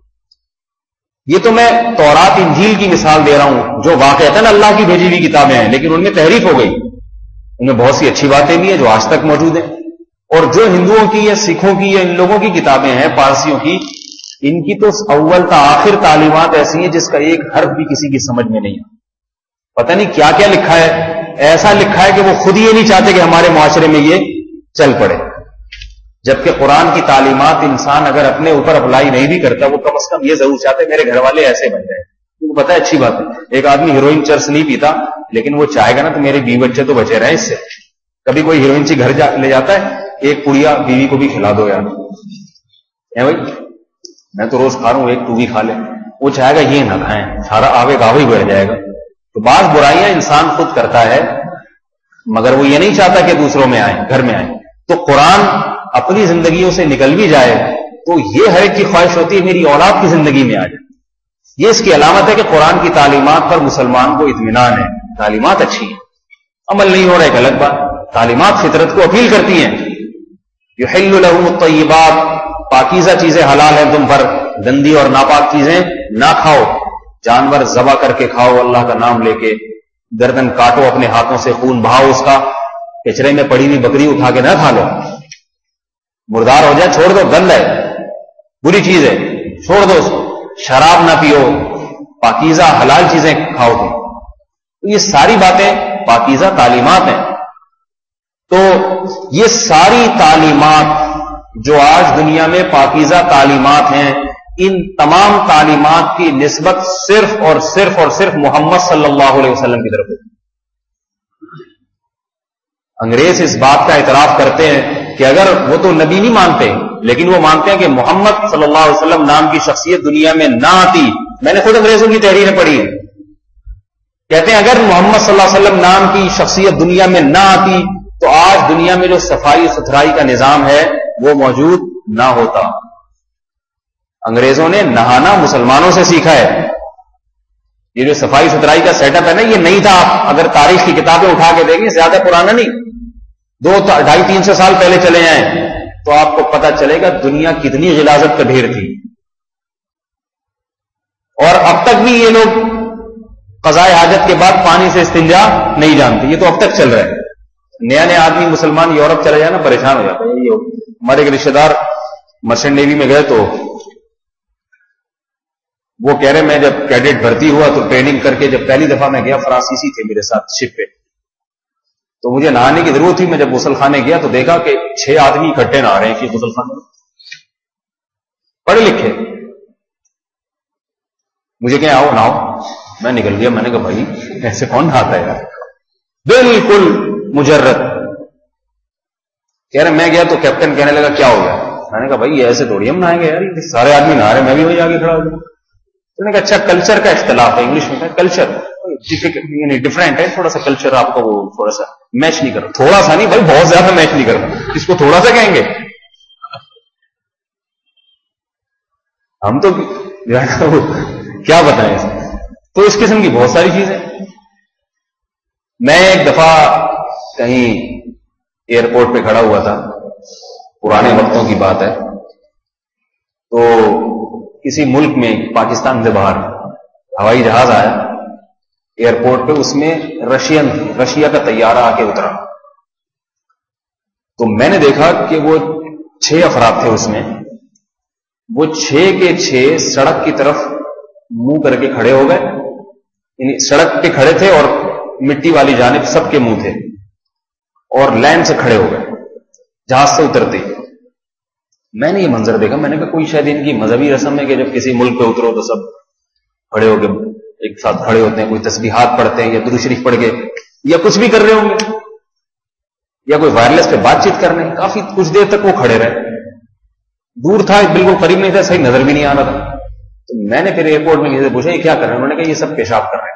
یہ تو میں تورات انجیل کی مثال دے رہا ہوں جو واقعتاً اللہ کی بھیجی ہوئی کتابیں ہیں، لیکن ان میں تحریف ہو گئی، ان میں بہت سی اچھی باتیں بھی ہیں جو آج تک موجود ہیں، اور جو ہندوؤں کی یا سکھوں کی یا ان لوگوں کی کتابیں ہیں پارسیوں کی، ان کی تو اول تا آخر تعلیمات ایسی ہیں جس کا ایک حرف بھی کسی کی سمجھ میں نہیں ہے۔ پتہ نہیں کیا کیا لکھا ہے، ایسا لکھا ہے کہ وہ خود یہ نہیں چاہتے کہ ہمارے معاشرے میں یہ چل پڑے، جبکہ قرآن کی تعلیمات انسان اگر اپنے اوپر اپلائی نہیں بھی کرتا، وہ کم از کم یہ ضرور چاہتے ہیں میرے گھر والے ایسے بن جائیں۔ کیونکہ پتہ ہے اچھی بات ہے، ایک آدمی ہیروئن چرس نہیں پیتا لیکن وہ چاہے گا نا تو میرے بیوی بچے تو بچے رہے اس سے۔ کبھی کوئی ہیروئن سے گھر لے جاتا ہے، ایک پڑیا بیوی کو بھی کھلا دو یار، بھائی میں تو روز کھا رہا ہوں، ایک تو بھی کھا لے، وہ چاہے گا یہ نہ کھائیں، سارا آوے گاوے بڑھ جائے گا۔ تو بعض برائیاں انسان خود کرتا ہے مگر وہ یہ نہیں چاہتا کہ دوسروں میں آئیں، گھر میں آئیں۔ تو قرآن اپنی زندگیوں سے نکل بھی جائے تو یہ ہر ایک کی خواہش ہوتی ہے میری اولاد کی زندگی میں آ جائے۔ یہ اس کی علامت ہے کہ قرآن کی تعلیمات پر مسلمان کو اطمینان ہے، تعلیمات اچھی ہیں، عمل نہیں ہو رہا ایک الگ بات۔ تعلیمات فطرت کو اپیل کرتی ہیں، یحل لهم الطیبات، پاکیزہ چیزیں حلال ہیں تم پر، گندی اور ناپاک چیزیں نہ کھاؤ، جانور ذبح کر کے کھاؤ اللہ کا نام لے کے، گردن کاٹو اپنے ہاتھوں سے، خون بہاؤ اس کا، کچرے میں پڑی ہوئی بکری اٹھا کے نہ کھا لو، مردار ہو جائے چھوڑ دو، گند ہے، بری چیز ہے، چھوڑ دو اس کو، شراب نہ پیو، پاکیزہ حلال چیزیں کھاؤ تم۔ تو یہ ساری باتیں پاکیزہ تعلیمات ہیں. تو یہ ساری تعلیمات جو آج دنیا میں پاکیزہ تعلیمات ہیں، ان تمام تعلیمات کی نسبت صرف اور صرف اور صرف محمد صلی اللہ علیہ وسلم کی طرف ہے. انگریز اس بات کا اعتراف کرتے ہیں کہ اگر وہ تو نبی نہیں مانتے، لیکن وہ مانتے ہیں کہ محمد صلی اللہ علیہ وسلم نام کی شخصیت دنیا میں نہ آتی. میں نے خود انگریزوں کی تحریریں پڑھی ہیں. کہتے ہیں اگر محمد صلی اللہ علیہ وسلم نام کی شخصیت دنیا میں نہ آتی تو آج دنیا میں جو صفائی ستھرائی کا نظام ہے وہ موجود نہ ہوتا. انگریزوں نے نہانا مسلمانوں سے سیکھا ہے. یہ جو صفائی ستھرائی کا سیٹ اپ ہے نا، یہ نہیں تھا. آپ اگر تاریخ کی کتابیں اٹھا کے دیکھیں، زیادہ پرانا نہیں، 200-250-300 سال پہلے چلے جائیں تو آپ کو پتا چلے گا دنیا کتنی غلاظت کا ڈھیر تھی. اور اب تک بھی یہ لوگ قضاء حاجت کے بعد پانی سے استنجا نہیں جانتے. یہ تو اب تک چل رہا ہے. نیا نیا آدمی مسلمان یورپ چلا جائے نا، پریشان ہو جاتا ہے. یہ ہمارے ایک رشتے دار مرچنٹ نیوی میں گئے تو وہ کہہ رہے میں جب کیڈٹ بھرتی ہوا تو ٹریننگ کر کے جب پہلی دفعہ میں گیا، فرانسیسی تھے میرے ساتھ شپ پہ، تو مجھے نہانے کی ضرورت تھی. میں جب غسل خانے گیا تو دیکھا کہ 6 آدمی اکٹھے نہا رہے ہیں کہ غسل خانے میں، پڑھے لکھے. مجھے کہ آؤ نہاؤ. میں نکل گیا. میں نے کہا بھائی ایسے کون نہاتا ہے یار، بالکل مجرد. کہہ رہے میں گیا تو کیپٹن کہنے لگا کیا ہو گیا. میں نے کہا بھائی ایسے تھوڑی ہم نہائیں گے یار، سارے آدمی نہا رہے ہیں، میں بھی وہی آگے کھڑا ہو گیا. تو نے کہا اچھا کلچر کا اختلاف ہے. انگلش میں کلچر یعنی ڈفرینٹ ہے تھوڑا سا. کلچر آپ کو وہ تھوڑا سا میچ نہیں کرتا. تھوڑا سا نہیں بھائی، بہت زیادہ میچ نہیں کرتا. اس کو تھوڑا سا کہیں گے ہم تو کیا بتائیں اس میں. تو اس قسم کی بہت ساری چیزیں. میں ایک دفعہ کہیں ایئرپورٹ پہ کھڑا ہوا تھا، پرانے وقتوں کی بات ہے، تو کسی ملک میں پاکستان سے باہر ہوائی جہاز آیا ایئرپورٹ پہ. اس میں رشیا کا طیارہ آ کے اترا. تو میں نے دیکھا کہ وہ 6 افراد تھے اس میں. وہ 6 کے 6 سڑک کی طرف منہ کر کے کھڑے ہو گئے. یعنی سڑک پہ کھڑے تھے اور مٹی والی جانب سب کے منہ تھے، اور لائن سے کھڑے ہو گئے جہاز سے اترتے. میں نے یہ منظر دیکھا. میں نے کہا کوئی شاید ان کی مذہبی رسم ہے کہ جب کسی ملک پہ اترو تو سب کھڑے ہو کے ایک ساتھ کھڑے ہوتے ہیں، کوئی تسبیحات پڑھتے ہیں یا درود شریف پڑھ کے یا کچھ بھی کر رہے ہوں گے، یا کوئی وائرلیس پہ بات چیت کر رہے ہیں. کافی کچھ دیر تک وہ کھڑے رہے. دور تھا، بالکل قریب نہیں تھا، صحیح نظر بھی نہیں آ رہا تھا. تو میں نے پھر ایئرپورٹ میں کسی سے پوچھا یہ کیا کر رہے ہیں. انہوں نے کہا یہ سب پیشاب کر رہے ہیں.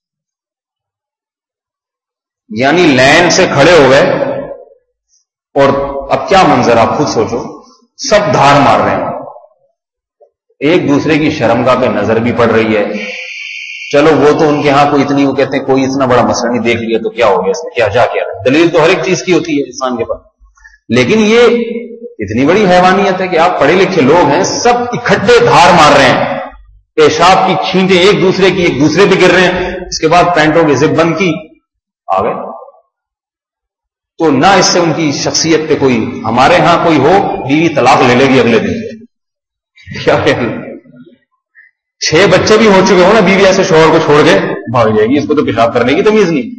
یعنی لائن سے کھڑے ہو گئے، اور اب کیا منظر آپ خود سوچو. سب دھار مار رہے ہیں، ایک دوسرے کی شرمگاہ پہ نظر بھی پڑ رہی ہے. چلو وہ تو ان کے ہاں کوئی اتنی، وہ کہتے ہیں کوئی اتنا بڑا مسئلہ نہیں، دیکھ لیا تو کیا ہو گیا، اس میں کیا جا کیا رہا. دلیل تو ہر ایک چیز کی ہوتی ہے انسان کے پاس. لیکن یہ اتنی بڑی حیوانیت ہے کہ آپ پڑھے لکھے لوگ ہیں، سب اکٹھے دھار مار رہے ہیں، پیشاب کی چھینٹیں ایک دوسرے کی ایک دوسرے پہ گر رہے ہیں. اس کے بعد پینٹوں کی زپ بند کی آ گئے. تو نہ اس سے ان کی شخصیت پہ کوئی، ہمارے ہاں کوئی ہو بیوی طلاق لے لے گی اگلے دن. کیا کہ 6 بچے بھی ہو چکے ہو نا، بیوی ایسے شوہر کو چھوڑ کے بھاگ جائے گی. اس کو تو پیشاب کرنے کی تمیز نہیں.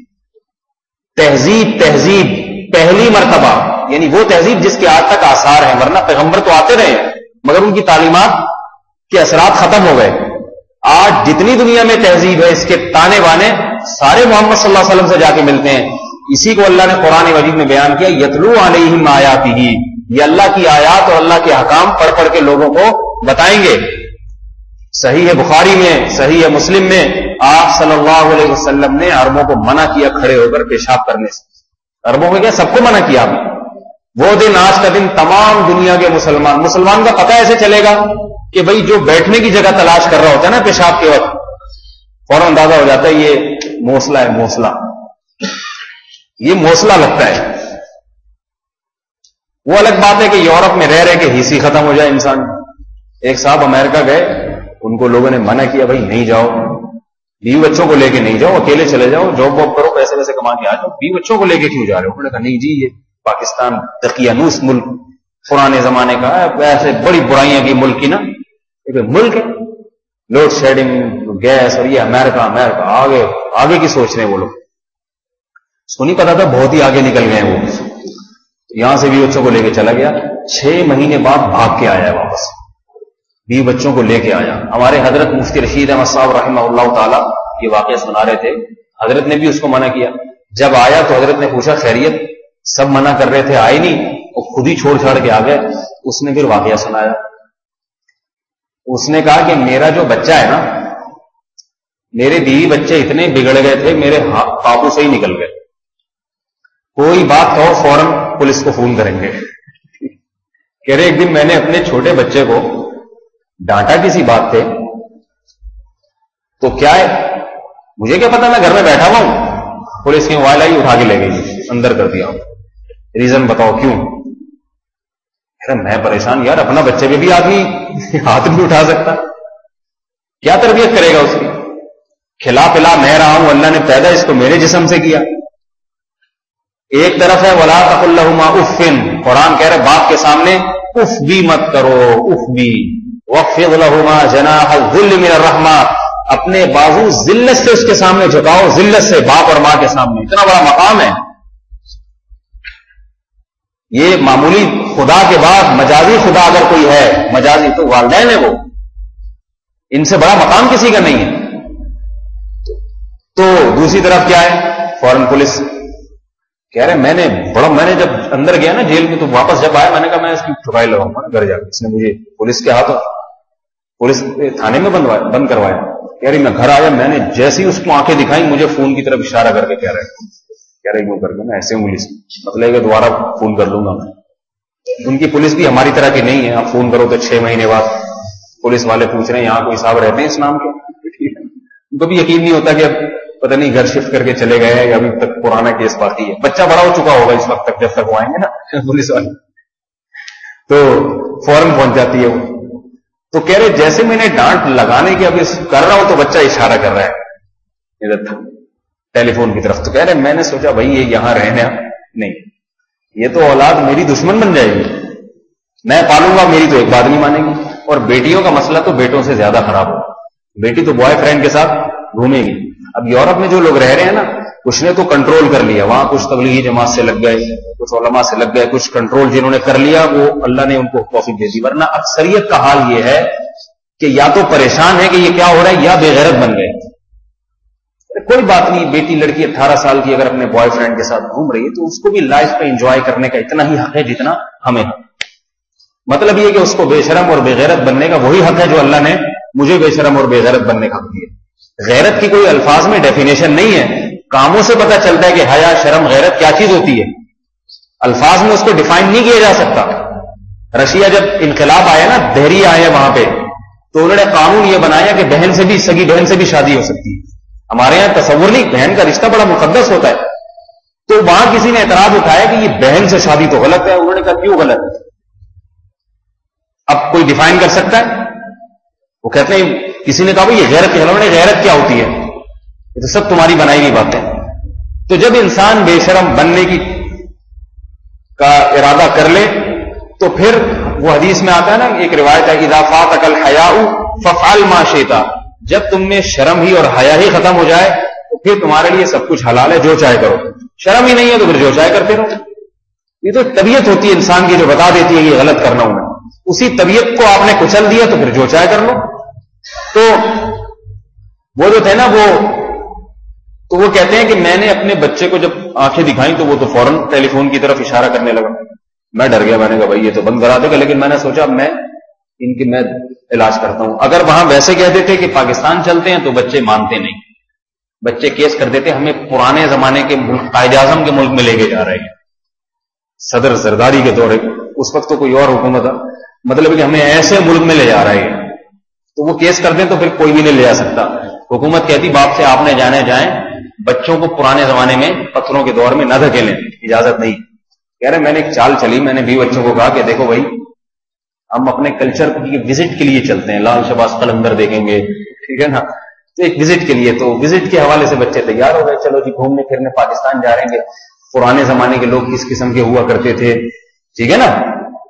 تہذیب پہلی مرتبہ، یعنی وہ تہذیب جس کے آج تک آثار ہیں، ورنہ پیغمبر تو آتے رہے ہیں مگر ان کی تعلیمات کے اثرات ختم ہو گئے. آج جتنی دنیا میں تہذیب ہے، اس کے تانے بانے سارے محمد صلی اللہ علیہ وسلم سے جا کے ملتے ہیں. اسی کو اللہ نے قرآن مجید میں بیان کیا، یتلو علیہم آیاتہ، یہ اللہ کی آیات اور اللہ کے احکام پڑھ پڑھ کے لوگوں کو بتائیں گے. صحیح ہے بخاری میں، صحیح ہے مسلم میں، آپ صلی اللہ علیہ وسلم نے عربوں کو منع کیا کھڑے ہو کر پیشاب کرنے سے. عربوں میں کیا سب کو منع کیا. وہ دن آج کا دن تمام دنیا کے مسلمان کا پتہ ایسے چلے گا کہ بھئی جو بیٹھنے کی جگہ تلاش کر رہا ہوتا ہے نا پیشاب کے وقت، فوراً اندازہ ہو جاتا ہے یہ موصلہ ہے. موصلہ، یہ موصلہ لگتا ہے. وہ الگ بات ہے کہ یورپ میں رہ رہے کہ ہیسی ختم ہو جائے انسان. ایک صاحب امریکہ گئے، ان کو لوگوں نے منع کیا بھائی نہیں جاؤ، بیوی بچوں کو لے کے نہیں جاؤ، اکیلے چلے جاؤ، جاب واب کرو، پیسے ویسے کما کے آ جاؤ، بیوی بچوں کو لے کے کیوں جا رہے ہو. انہوں نے کہا نہیں جی یہ پاکستان دقیانوس ملک پرانے زمانے کا ہے، ایسے بڑی برائیاں کی ملک کی نا، ایک ملک ہے لوڈ شیڈنگ، گیس، اور یہ امریکہ آگے کی سوچ رہے ہیں وہ لوگ. اس کو نہیں پتا تھا بہت ہی آگے نکل گئے وہ. یہاں سے بھی بچوں کو لے کے چلا گیا. 6 مہینے بعد بھاگ کے آیا واپس، 20 بچوں کو لے کے آیا. ہمارے حضرت مفتی رشید احمد صاحب رحمہ اللہ تعالی یہ واقعہ سنا رہے تھے. حضرت نے بھی اس کو منع کیا. جب آیا تو حضرت نے پوچھا خیریت؟ سب منع کر رہے تھے، آئے نہیں، وہ خود ہی چھوڑ چھاڑ کے آ گئے. اس نے پھر واقعہ سنایا. اس نے کہا کہ میرا جو بچہ ہے نا، میرے بیوی بچے اتنے بگڑ گئے تھے، میرے قابو سے ہی نکل گئے. کوئی بات کہو فوراً پولیس کو فون کریں گے. کہہ رہے ایک دن میں نے اپنے چھوٹے بچے کو ڈانٹا کسی بات پہ، تو کیا ہے مجھے کیا پتا، میں گھر میں بیٹھا ہوا ہوں، پولیس کی موبائل آئی اٹھا کے لے گئی، اندر کر دیا. ریزن بتاؤ کیوں؟ میں پریشان، یار اپنا بچے پہ بھی آدمی ہاتھ نہیں اٹھا سکتا، کیا تربیت کرے گا اس کی؟ کھلا پلا میں رہا ہوں، اللہ نے پیدا اس کو میرے جسم سے کیا. ایک طرف ہے ولا تقل لهما اف، قرآن کہہ رہے باپ کے سامنے اف بھی مت کرو، اف بھی. واخفض لهما جناح الذل من الرحمہ، اپنے بازو ذلت سے اس کے سامنے جھکاؤ، ذلت سے باپ اور ماں کے سامنے. اتنا بڑا مقام ہے یہ. معمولی خدا کے بعد مجازی خدا اگر کوئی ہے، مجازی تو والدین ہے، وہ ان سے بڑا مقام کسی کا نہیں ہے. تو دوسری طرف کیا ہے؟ فوراً پولیس. کہہ رہے میں نے جب اندر گیا نا جیل میں، تو واپس جب آیا میں نے کہا میں اس کی ٹھکائی لگاؤں گا گھر جا کے. اس نے مجھے پولیس کے ہاتھوں، پولیس تھانے میں بند کروایا. کہہ رہی میں گھر آیا، میں نے جیسی اس کو آنکھیں دکھائی، مجھے فون کی طرف اشارہ کر کے کہہ رہے کیوں کر کے میں ایسے انگلی سے، مطلب کہ دوبارہ فون کر لوں گا میں. ان کی پولیس بھی ہماری طرح کی نہیں ہے. آپ فون کرو تو 6 مہینے بعد پولیس والے پوچھ رہے ہیں یہاں کوئی صاحب رہتے ہیں اس نام کے. ان کو بھی یقین نہیں ہوتا کہ اب پتہ نہیں گھر شفٹ کر کے چلے گئے یا ابھی تک پرانا کیس باقی ہے. بچہ بڑا ہو چکا ہوگا اس وقت تک، جب تک وہ آئیں گے نا پولیس والے، تو فوراً پہنچ جاتی ہے وہ. تو کہہ رہے جیسے میں نے ڈانٹ لگانے کی ابھی کر رہا ہوں تو بچہ اشارہ کر رہا ہے ادھر ٹیلی فون کی طرف. تو کہہ رہے میں نے سوچا بھائی یہ یہاں رہنا نہیں، یہ تو اولاد میری دشمن بن جائے گی. میں پالوں گا، میری تو ایک بات نہیں مانے گی. اور بیٹیوں کا مسئلہ تو بیٹوں سے زیادہ خراب ہوگا. بیٹی تو بوائے فرینڈ کے ساتھ گھومے گی. اب یورپ میں جو لوگ رہ رہے ہیں نا، کچھ نے تو کنٹرول کر لیا، وہاں کچھ تبلیغی جماعت سے لگ گئے، کچھ علماء سے لگ گئے، کچھ کنٹرول جنہوں نے کر لیا وہ اللہ نے ان کو توفیق دے دی. ورنہ اکثریت کا حال یہ ہے کہ یا تو پریشان ہے کہ یہ کیا ہو رہا ہے، یا بے غیرت بن گئے. کوئی بات نہیں، بیٹی لڑکی 18 سال کی اگر اپنے بوائے فرینڈ کے ساتھ گھوم رہی ہے تو اس کو بھی لائف پہ انجوائے کرنے کا اتنا ہی حق ہے جتنا ہمیں حق. مطلب یہ کہ اس کو بے شرم اور بے غیرت بننے کا وہی حق ہے جو اللہ نے مجھے بے شرم اور بے غیرت بننے کا حق دیا. غیرت کی کوئی الفاظ میں ڈیفینیشن نہیں ہے، کاموں سے پتہ چلتا ہے کہ حیا، شرم، غیرت کیا چیز ہوتی ہے. الفاظ میں اس کو ڈیفائن نہیں کیا جا سکتا. رشیا جب انقلاب آیا نا، دہری آئے وہاں پہ، تو انہوں نے قانون یہ بنایا کہ بہن سے بھی، سگی بہن سے بھی شادی ہو سکتی ہے. ہمارے یہاں تصور نہیں، بہن کا رشتہ بڑا مقدس ہوتا ہے. تو وہاں کسی نے اعتراض اٹھایا کہ یہ بہن سے شادی تو غلط ہے. انہوں نے کہا کیوں غلط؟ اب کوئی ڈیفائن کر سکتا ہے؟ وہ کہتے ہیں، کسی نے کہا بھائی یہ غیرت ہے. انہوں نے غیرت کیا ہوتی ہے؟ یہ تو سب تمہاری بنائی ہوئی باتیں. تو جب انسان بے شرم بننے کا ارادہ کر لے تو پھر وہ حدیث میں آتا ہے نا، ایک روایت ہے اذا فاتک الحیاء فافعل ما شئت، جب تم میں شرم ہی اور حیا ہی ختم ہو جائے تو پھر تمہارے لیے سب کچھ حلال ہے، جو چاہے کرو. شرم ہی نہیں ہے تو پھر جو چاہے کرتے رہو. یہ تو طبیعت ہوتی ہے انسان کی جو بتا دیتی ہے یہ غلط کرنا ہوں میں. اسی طبیعت کو آپ نے کچل دیا تو پھر جو چاہے کر لو. تو وہ جو تھے نا وہ کہتے ہیں کہ میں نے اپنے بچے کو جب آنکھیں دکھائیں تو وہ تو فوراً ٹیلی فون کی طرف اشارہ کرنے لگا. میں ڈر گیا، میں نے کہا بھائی یہ تو بند کرا دے گا. لیکن میں نے سوچا میں علاج کرتا ہوں. اگر وہاں ویسے کہہ دیتے کہ پاکستان چلتے ہیں تو بچے مانتے نہیں، بچے کیس کر دیتے ہمیں پرانے زمانے کے ملک، قائد اعظم کے ملک میں لے کے جا رہے ہیں، صدر زرداری کے دور. اس وقت تو کوئی اور حکومت ہے، مطلب کہ ہمیں ایسے ملک میں لے جا رہے ہیں. تو وہ کیس کر دیں تو پھر کوئی بھی نہیں لے جا سکتا. حکومت کہتی باپ سے آپ نے جانے جائیں، بچوں کو پرانے زمانے میں پتھروں کے دور میں نہ دھکیلیں، اجازت نہیں. کہہ رہے میں نے ایک چال چلی، میں نے بھی بچوں کو کہا کہ دیکھو بھائی ہم اپنے کلچر کی وزٹ کے لیے چلتے ہیں، لال شہباز قلندر دیکھیں گے، ٹھیک ہے نا، تو ایک وزٹ کے لیے. تو وزٹ کے حوالے سے بچے تیار ہو گئے، چلو جی گھومنے پھرنے پاکستان جا رہے ہیں، پرانے زمانے کے لوگ کس قسم کے ہوا کرتے تھے، ٹھیک ہے نا.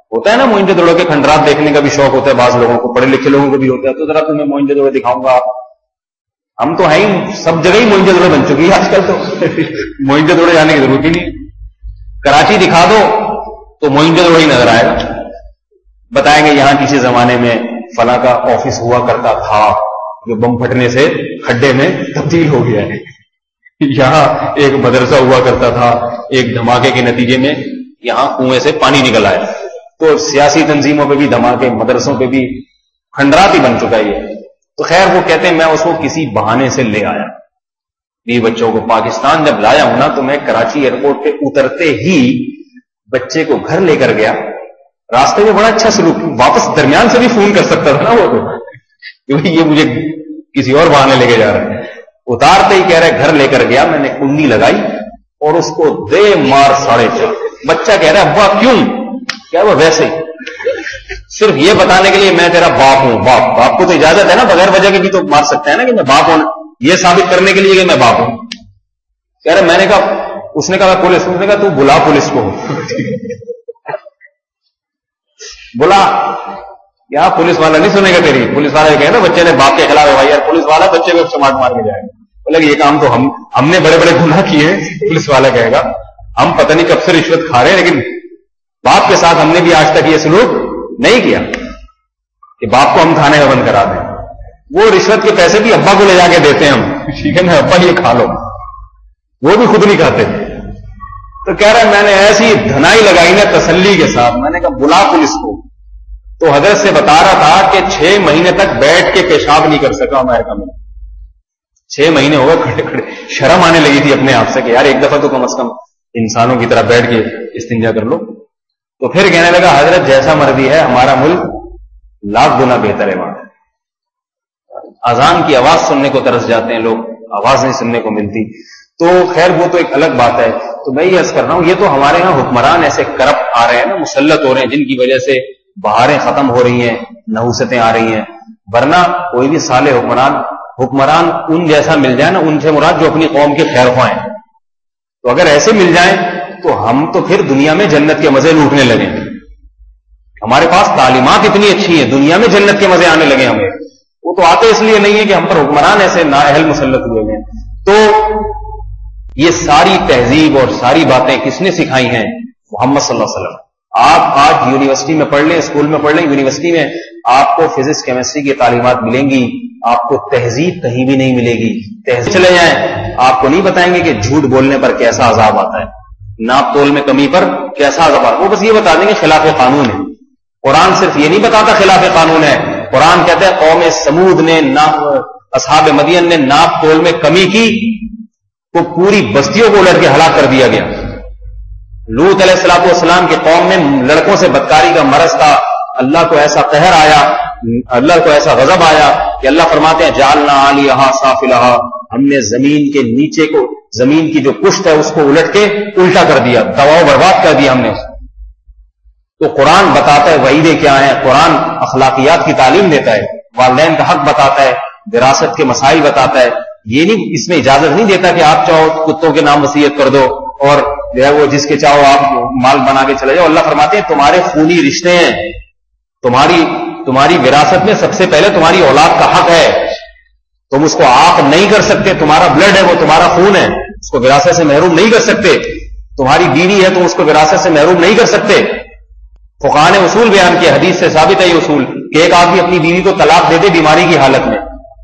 ہوتا ہے نا موئنجو دڑو کے کھنڈرات دیکھنے کا بھی شوق ہوتا ہے بعض لوگوں کو, پڑھے لکھے لوگوں کو بھی ہوتا ہے, تو ذرا تمہیں موئنجو دڑو دکھاؤں گا. ہم تو ہیں ہی, سب جگہ ہی موئنجو دڑو بن چکی ہے آج کل, تو موئنجو دڑو جانے کی ضرورت ہی نہیں. کراچی دکھا دو تو موئنجو دڑو ہی نظر آئے گا. بتائیں گے یہاں کسی زمانے میں فلاں کا آفس ہوا کرتا تھا جو بم پھٹنے سے کھڈے میں تبدیل ہو گیا ہے. یہاں ایک مدرسہ ہوا کرتا تھا, ایک دھماکے کے نتیجے میں یہاں کنویں سے پانی نکل آیا. تو سیاسی تنظیموں پہ بھی دھماکے, مدرسوں پہ بھی کھنڈرات ہی بن چکا ہے. تو خیر وہ کہتے ہیں میں اس کو کسی بہانے سے لے آیا, یہ بچوں کو پاکستان جب لایا ہوں نا تو میں کراچی ایئرپورٹ پہ اترتے ہی بچے کو گھر لے کر گیا. راستے میں بڑا اچھا سلوک, واپس درمیان سے بھی فون کر سکتا تھا نا وہ, تو کیونکہ یہ مجھے کسی اور بہانے لے کے جا رہا ہے. اتارتے ہی کہہ رہے گھر لے کر گیا, میں نے کنڈی لگائی اور اس کو دے مار 4.5. بچہ کہہ رہا ہے ابا کیوں؟ کیا وہ ویسے ہی, صرف یہ بتانے کے لیے میں تیرا باپ ہوں. باپ کو تو اجازت ہے نا, بغیر وجہ کے بھی تو مار سکتا ہے نا کہ میں باپ ہوں, یہ ثابت کرنے کے لیے کہ میں باپ ہوں. کہہ رہے میں نے کہا, اس نے کہا پولیس, اس نے کہا تو بلا پولیس کو. بلا, یہاں پولیس والا نہیں سنے گا تیری. پولیس والا یہ کہے نا بچے نے باپ کے خلاف ہے, بھائی یار پولیس والا بچے کو سماٹ مار کے جائے گا. بولے یہ کام تو ہم نے بڑے بڑے گناہ کیے ہیں. پولیس والا کہے گا ہم پتہ نہیں کب سے رشوت کھا رہے ہیں, لیکن باپ کے ساتھ ہم نے بھی آج تک یہ سلوک نہیں کیا کہ باپ کو ہم کھانے میں بند کرا دیں. وہ رشوت کے پیسے بھی ابا کو لے جا کے دیتے ہیں ہم, ٹھیک ہے نا, ابا یہ کھا لو, وہ بھی خود نہیں کھاتے. تو کہہ رہا ہے میں نے ایسی دھنائی لگائی نا تسلی کے ساتھ, میں نے کہا بلا پولیس کو. تو حضرت سے بتا رہا تھا کہ 6 مہینے تک بیٹھ کے پیشاب نہیں کر سکا امریکہ میں. 6 مہینے ہو گئے کھڑے کھڑے, شرم آنے لگی تھی اپنے آپ سے کہ یار ایک دفعہ تو کم از کم انسانوں کی طرح بیٹھ کے استنجا کر لو. تو پھر کہنے لگا حضرت جیسا مرضی ہے, ہمارا ملک لاکھ گنا بہتر ہے. وہاں اذان کی آواز سننے کو ترس جاتے ہیں لوگ, آواز نہیں سننے کو ملتی. تو خیر وہ تو ایک الگ بات ہے. تو میں یہ عرض کر رہا ہوں, یہ تو ہمارے یہاں حکمران ایسے کرپٹ آ رہے ہیں نا, مسلط ہو رہے ہیں, جن کی وجہ سے بہاریں ختم ہو رہی ہیں, نحوستیں آ رہی ہیں. ورنہ کوئی بھی صالح حکمران ان جیسا مل جائے نا, ان سے مراد جو اپنی قوم کے خیر خواہ ہیں, تو اگر ایسے مل جائیں تو ہم تو پھر دنیا میں جنت کے مزے لوٹنے لگیں. ہمارے پاس تعلیمات اتنی اچھی ہیں, دنیا میں جنت کے مزے آنے لگے ہمیں. وہ تو آتے اس لیے نہیں ہے کہ ہم پر حکمران ایسے نااہل مسلط ہوئے ہیں. تو یہ ساری تہذیب اور ساری باتیں کس نے سکھائی ہیں؟ محمد صلی اللہ علیہ وسلم. آپ آج یونیورسٹی میں پڑھ لیں, اسکول میں پڑھ لیں, یونیورسٹی میں آپ کو فزکس کیمسٹری کی تعلیمات ملیں گی, آپ کو تہذیب کہیں بھی نہیں ملے گی. تہذیب چلے جائیں, آپ کو نہیں بتائیں گے کہ جھوٹ بولنے پر کیسا عذاب آتا ہے, ناپ تول میں کمی پر کیسا عذاب آتا ہے. وہ بس یہ بتا دیں گے خلاف قانون ہے. قرآن صرف یہ نہیں بتاتا خلاف قانون ہے, قرآن کہتا ہے قوم سمود نے, اصحاب مدین نے ناپ تول میں کمی کی تو پوری بستیوں کو الٹ کے ہلاک کر دیا گیا. لوط علیہ الصلوۃ والسلام کی قوم میں لڑکوں سے بدکاری کا مرض تھا, اللہ کو ایسا قہر آیا, اللہ کو ایسا غضب آیا کہ اللہ فرماتے ہیں جعلنا عالیہا سافلہا, ہم نے زمین کے نیچے کو, زمین کی جو پشت ہے اس کو الٹ کے الٹا کر دیا, تباہ و برباد کر دیا ہم نے. تو قرآن بتاتا ہے وعیدیں کیا ہیں, قرآن اخلاقیات کی تعلیم دیتا ہے, والدین کا حق بتاتا ہے, وراثت کے مسائل بتاتا ہے. یہ نہیں, اس میں اجازت نہیں دیتا کہ آپ چاہو کتوں کے نام وصیت کر دو اور جو ہے وہ جس کے چاہو آپ مال بنا کے چلے جاؤ. اللہ فرماتے ہیں تمہارے خونی رشتے ہیں, تمہاری وراثت میں سب سے پہلے تمہاری اولاد کا حق ہے, تم اس کو عاق نہیں کر سکتے. تمہارا بلڈ ہے, وہ تمہارا خون ہے, اس کو وراثت سے محروم نہیں کر سکتے. تمہاری بیوی ہے, تم اس کو وراثت سے محروم نہیں کر سکتے. فقہاء نے اصول بیان کیا, حدیث سے ثابت ہے یہ اصول, کہ ایک آدمی اپنی بیوی کو طلاق دے دے بیماری کی حالت میں,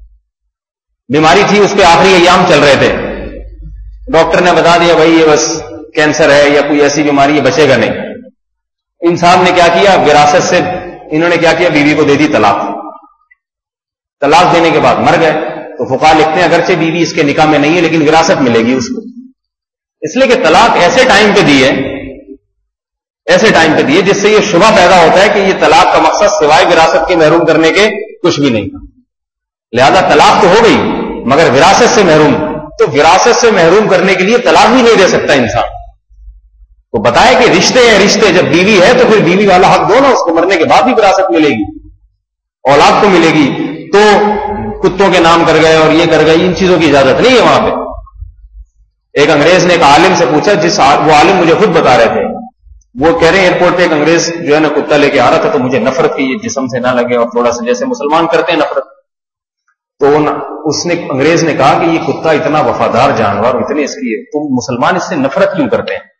بیماری تھی, اس پہ آخری ایام چل رہے تھے, ڈاکٹر نے بتا دیا بھائی یہ بس کینسر ہے یا کوئی ایسی بیماری ہے, بچے گا نہیں. انسان نے کیا کیا, وراثت سے انہوں نے کیا کیا, بیوی کو دے دی طلاق. طلاق دینے کے بعد مر گئے. تو فقہاء لکھتے ہیں اگرچہ بیوی اس کے نکاح میں نہیں ہے لیکن وراثت ملے گی اس کو, اس لیے کہ طلاق ایسے ٹائم پہ دی ہے, ایسے ٹائم پہ دی ہے جس سے یہ شبہ پیدا ہوتا ہے کہ یہ طلاق کا مقصد سوائے وراثت کے محروم کرنے کے کچھ بھی نہیں تھا. لہذا طلاق تو ہو گئی مگر وراثت سے محروم, تو وراثت سے محروم کرنے کے لیے طلاق بھی نہیں دے سکتا انسان. تو بتائے کہ رشتے ہیں, رشتے جب بیوی ہے تو پھر بیوی والا حق دو نا, اس کو مرنے کے بعد بھی وراثت ملے گی, اولاد کو ملے گی. تو کتوں کے نام کر گئے اور یہ کر گئے, ان چیزوں کی اجازت نہیں ہے وہاں پہ. ایک انگریز نے ایک عالم سے پوچھا, وہ عالم مجھے خود بتا رہے تھے, وہ کہہ رہے ہیں ایئرپورٹ پہ ایک انگریز جو ہے نا کتا لے کے آ رہا تھا، تو مجھے نفرت کی، یہ جسم سے نہ لگے اور تھوڑا سا جیسے مسلمان کرتے ہیں نفرت. تو اس نے انگریز نے کہا کہ یہ کتا اتنا وفادار جانور، اتنے اس کی ہے، تم مسلمان اس سے نفرت کیوں کرتے ہیں؟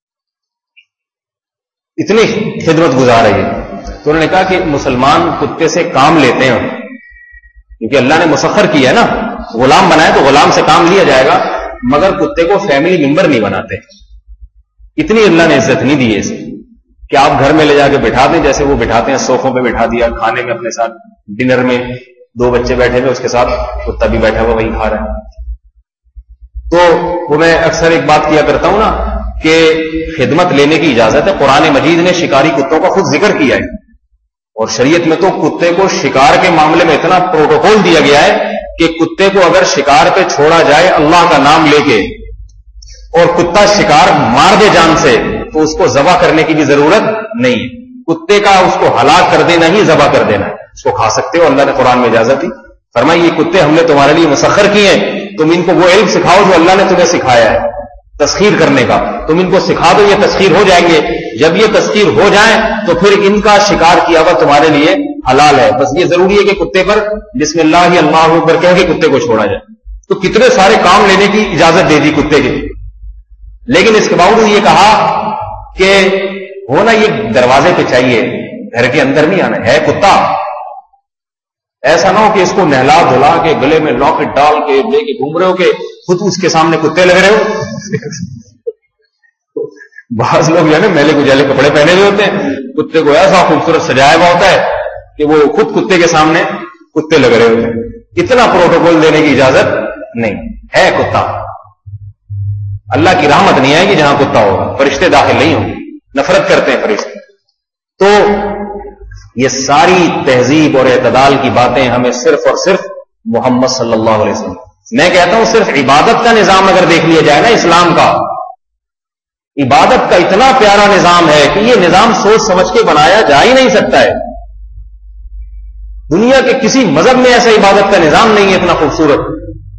اتنی خدمت گزار ہے یہ. تو انہوں نے کہا کہ مسلمان کتے سے کام لیتے ہیں کیونکہ اللہ نے مسخر کیا ہے نا، غلام بنایا تو غلام سے کام لیا جائے گا، مگر کتے کو فیملی ممبر نہیں بناتے. اتنی اللہ نے عزت نہیں دی ہے اسے کہ آپ گھر میں لے جا کے بٹھا دیں، جیسے وہ بٹھاتے ہیں صوفوں پہ بٹھا دیا، کھانے میں اپنے ساتھ، ڈنر میں 2 بچے بیٹھے ہوئے اس کے ساتھ کتا بھی بیٹھا ہوا وہی کھا رہا ہے. تو وہ میں اکثر ایک بات کیا کرتا ہوں نا کہ خدمت لینے کی اجازت ہے. قرآن مجید نے شکاری کتوں کا خود ذکر کیا ہے، اور شریعت میں تو کتے کو شکار کے معاملے میں اتنا پروٹوکول دیا گیا ہے کہ کتے کو اگر شکار پہ چھوڑا جائے اللہ کا نام لے کے اور کتا شکار مار دے جان سے تو اس کو ذبح کرنے کی بھی ضرورت نہیں. کتے کا اس کو ہلاک کر دینا ہی ذبح کر دینا ہے. اس کو کھا سکتے ہو، اللہ نے قرآن میں اجازت دی. فرمائی یہ کتے ہم نے تمہارے لیے مسخر کیے ہیں، تم ان کو وہ علم سکھاؤ جو اللہ نے تمہیں سکھایا ہے تسخیر کرنے کا. تم ان کو سکھا دو، یہ تسخیر ہو جائیں گے. جب یہ تسخیر ہو جائیں تو پھر ان کا شکار کیا ہوا تمہارے لیے حلال ہے. بس یہ ضروری ہے کہ کتے پر بسم اللہ اللہ اکبر کہہ کے کتے کو چھوڑا جائے. تو کتنے سارے کام لینے کی اجازت دے دی کتے کی، لیکن اس کے باوجود یہ کہا کہ ہونا یہ دروازے پہ چاہیے، گھر کے اندر نہیں آنا ہے. کتا ایسا نہ ہو کہ اس کو نہلا دھلا کے گلے میں لاکٹ ڈال کے لے کے گھوم رہے ہو کہ خود اس کے سامنے کتے لگ رہے ہو. بعض لوگ جو ہے نا میلے گجالے کپڑے پہنے ہوئے ہوتے ہیں، کتے کو ایسا خوبصورت سجایا ہوا ہوتا ہے کہ وہ خود کتے کے سامنے کتے لگ رہے ہوتے ہیں. اتنا پروٹوکول دینے کی اجازت نہیں ہے. کتا اللہ کی رحمت نہیں آئے گی جہاں کتا ہوگا، فرشتے داخل نہیں ہوں گے، نفرت کرتے ہیں فرشتے. تو یہ ساری تہذیب اور اعتدال کی باتیں ہمیں صرف اور صرف محمد صلی اللہ علیہ وسلم. میں کہتا ہوں صرف عبادت کا نظام اگر دیکھ لیا جائے نا اسلام کا، عبادت کا اتنا پیارا نظام ہے کہ یہ نظام سوچ سمجھ کے بنایا جا ہی نہیں سکتا ہے. دنیا کے کسی مذہب میں ایسا عبادت کا نظام نہیں ہے اتنا خوبصورت.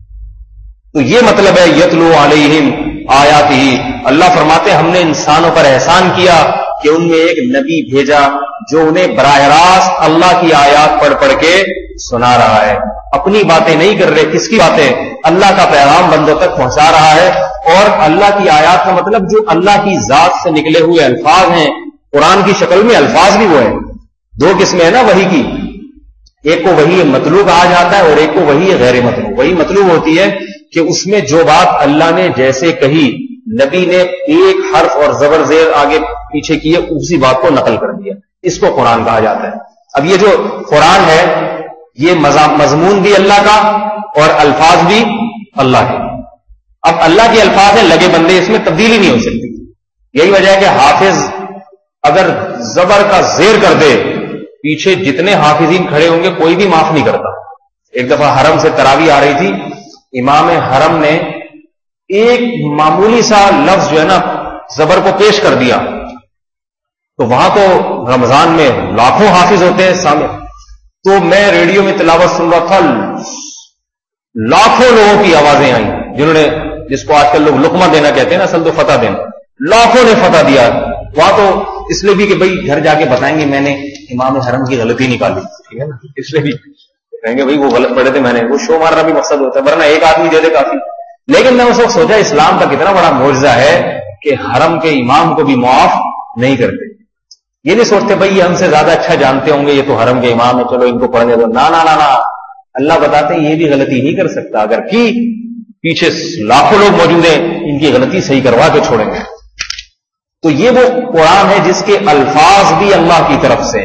تو یہ مطلب ہے یتلو علیہم آیات ہی. اللہ فرماتے ہم نے انسانوں پر احسان کیا کہ ان میں ایک نبی بھیجا جو انہیں براہ راست اللہ کی آیات پڑھ پڑھ کے سنا رہا ہے. اپنی باتیں نہیں کر رہے، کس کی باتیں؟ اللہ کا پیغام بندوں تک پہنچا رہا ہے. اور اللہ کی آیات کا مطلب جو اللہ کی ذات سے نکلے ہوئے الفاظ ہیں، قرآن کی شکل میں الفاظ بھی وہ ہیں. 2 قسمیں ہیں نا وحی کی، ایک کو وحی مطلوب کہا جاتا ہے اور ایک کو وحی غیر مطلوب. وحی مطلوب ہوتی ہے کہ اس میں جو بات اللہ نے جیسے کہی، نبی نے ایک حرف اور زبر زیر آگے پیچھے کیے، اسی بات کو نقل کر دیا، اس کو قرآن کہا جاتا ہے. اب یہ جو قرآن ہے یہ مضمون بھی اللہ کا اور الفاظ بھی اللہ کے. اب اللہ کے الفاظ ہیں، لگے بندے اس میں تبدیلی نہیں ہو سکتی. یہی وجہ ہے کہ حافظ اگر زبر کا زیر کر دے، پیچھے جتنے حافظین کھڑے ہوں گے کوئی بھی معاف نہیں کرتا. ایک دفعہ حرم سے تراویح آ رہی تھی، امام حرم نے ایک معمولی سا لفظ جو ہے نا زبر کو پیش کر دیا، تو وہاں تو رمضان میں لاکھوں حافظ ہوتے ہیں سامنے. تو میں ریڈیو میں تلاوت سن رہا تھا، لاکھوں لوگوں کی آوازیں آئیں جنہوں نے، جس کو آج کل لوگ لقمہ دینا کہتے ہیں نا، اصل تو فتح دینا، لاکھوں نے فتح دیا. وہاں تو اس لیے بھی کہ بھائی گھر جا کے بتائیں گے میں نے امام حرم کی غلطی نکالی، ٹھیک ہے نا، اس لیے بھی کہیں گے بھائی وہ غلط پڑھے تھے، میں نے وہ شو مارنا بھی مقصد ہوتا ہے، ورنہ ایک آدمی دے دے کافی. لیکن میں اس وقت سوچا اسلام کا کتنا بڑا معجزہ ہے کہ حرم کے امام کو بھی معاف نہیں کرتے. یہ نہیں سوچتے بھائی یہ ہم سے زیادہ اچھا جانتے ہوں گے، یہ تو حرم کے امام ہے، چلو ان کو پڑھنے دو. نا نا نا نا، اللہ بتاتے ہیں یہ بھی غلطی نہیں کر سکتا، اگر کی پیچھے لاکھوں لوگ موجود ہیں، ان کی غلطی صحیح کروا کے چھوڑیں گے. تو یہ وہ قرآن ہے جس کے الفاظ بھی اللہ کی طرف سے.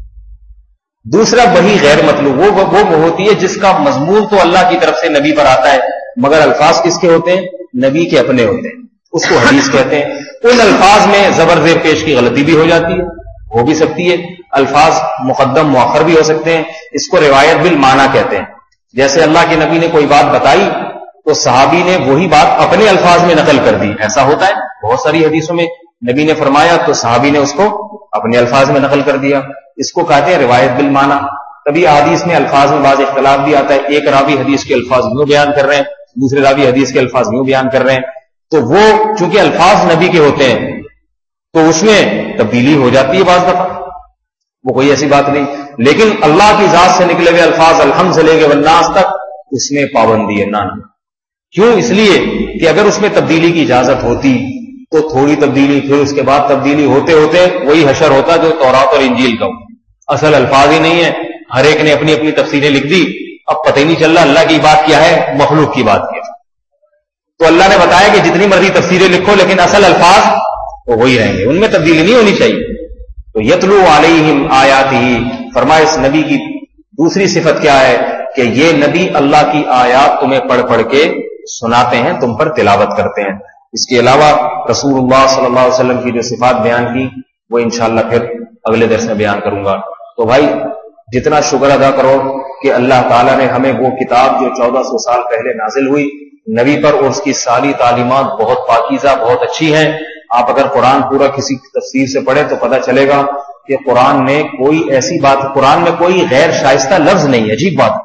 دوسرا وہی غیر مطلوب، وہ ہوتی ہے جس کا مضمون تو اللہ کی طرف سے نبی پر آتا ہے، مگر الفاظ کس کے ہوتے ہیں؟ نبی کے اپنے ہوتے ہیں، اس کو حدیث کہتے ہیں. ان الفاظ میں زبر زیر پیش کی غلطی بھی ہو جاتی ہے، ہو بھی سکتی ہے، الفاظ مقدم مؤخر بھی ہو سکتے ہیں. اس کو روایت بالمعنی کہتے ہیں. جیسے اللہ کے نبی نے کوئی بات بتائی تو صحابی نے وہی بات اپنے الفاظ میں نقل کر دی، ایسا ہوتا ہے بہت ساری حدیثوں میں. نبی نے فرمایا تو صحابی نے اس کو اپنے الفاظ میں نقل کر دیا، اس کو کہتے ہیں روایت بالمعنی. کبھی حدیث میں الفاظ میں بعض اختلاف بھی آتا ہے، ایک راوی حدیث کے الفاظ یوں بیان کر رہے ہیں، دوسرے راوی حدیث کے الفاظ یوں بیان کر رہے ہیں، تو وہ چونکہ الفاظ نبی کے ہوتے ہیں تو اس میں تبدیلی ہو جاتی ہے بعض دفعہ، وہ کوئی ایسی بات نہیں. لیکن اللہ کی ذات سے نکلے ہوئے الفاظ الحمد سے لے کے والناس تک اس میں پابندی ہے. نہ کیوں؟ اس لیے کہ اگر اس میں تبدیلی کی اجازت ہوتی تو تھوڑی تبدیلی، پھر اس کے بعد تبدیلی ہوتے ہوتے وہی حشر ہوتا جو تورات اور انجیل کا ہو. اصل الفاظ ہی نہیں ہے، ہر ایک نے اپنی اپنی تفسیریں لکھ دی، اب پتہ ہی نہیں چل رہا اللہ کی بات کیا ہے، مخلوق کی بات کیا ہے. تو اللہ نے بتایا کہ جتنی مرضی تفسیریں لکھو لیکن اصل الفاظ وہ وہی رہیں گے، ان میں تبدیلی نہیں ہونی چاہیے. تو یتلو علیہم آیاتہ، فرمایا اس نبی کی دوسری صفت کیا ہے کہ یہ نبی اللہ کی آیات تمہیں پڑھ پڑھ کے سناتے ہیں، تم پر تلاوت کرتے ہیں. اس کے علاوہ رسول اللہ صلی اللہ علیہ وسلم کی جو صفات بیان کی وہ انشاءاللہ پھر اگلے درس میں بیان کروں گا. تو بھائی جتنا شکر ادا کرو کہ اللہ تعالیٰ نے ہمیں وہ کتاب جو 1400 سال پہلے نازل ہوئی نبی پر، اور اس کی ساری تعلیمات بہت پاکیزہ، بہت اچھی ہیں. آپ اگر قرآن پورا کسی تفسیر سے پڑھیں تو پتہ چلے گا کہ قرآن میں کوئی ایسی بات، قرآن میں کوئی غیر شائستہ لفظ نہیں ہے. عجیب بات،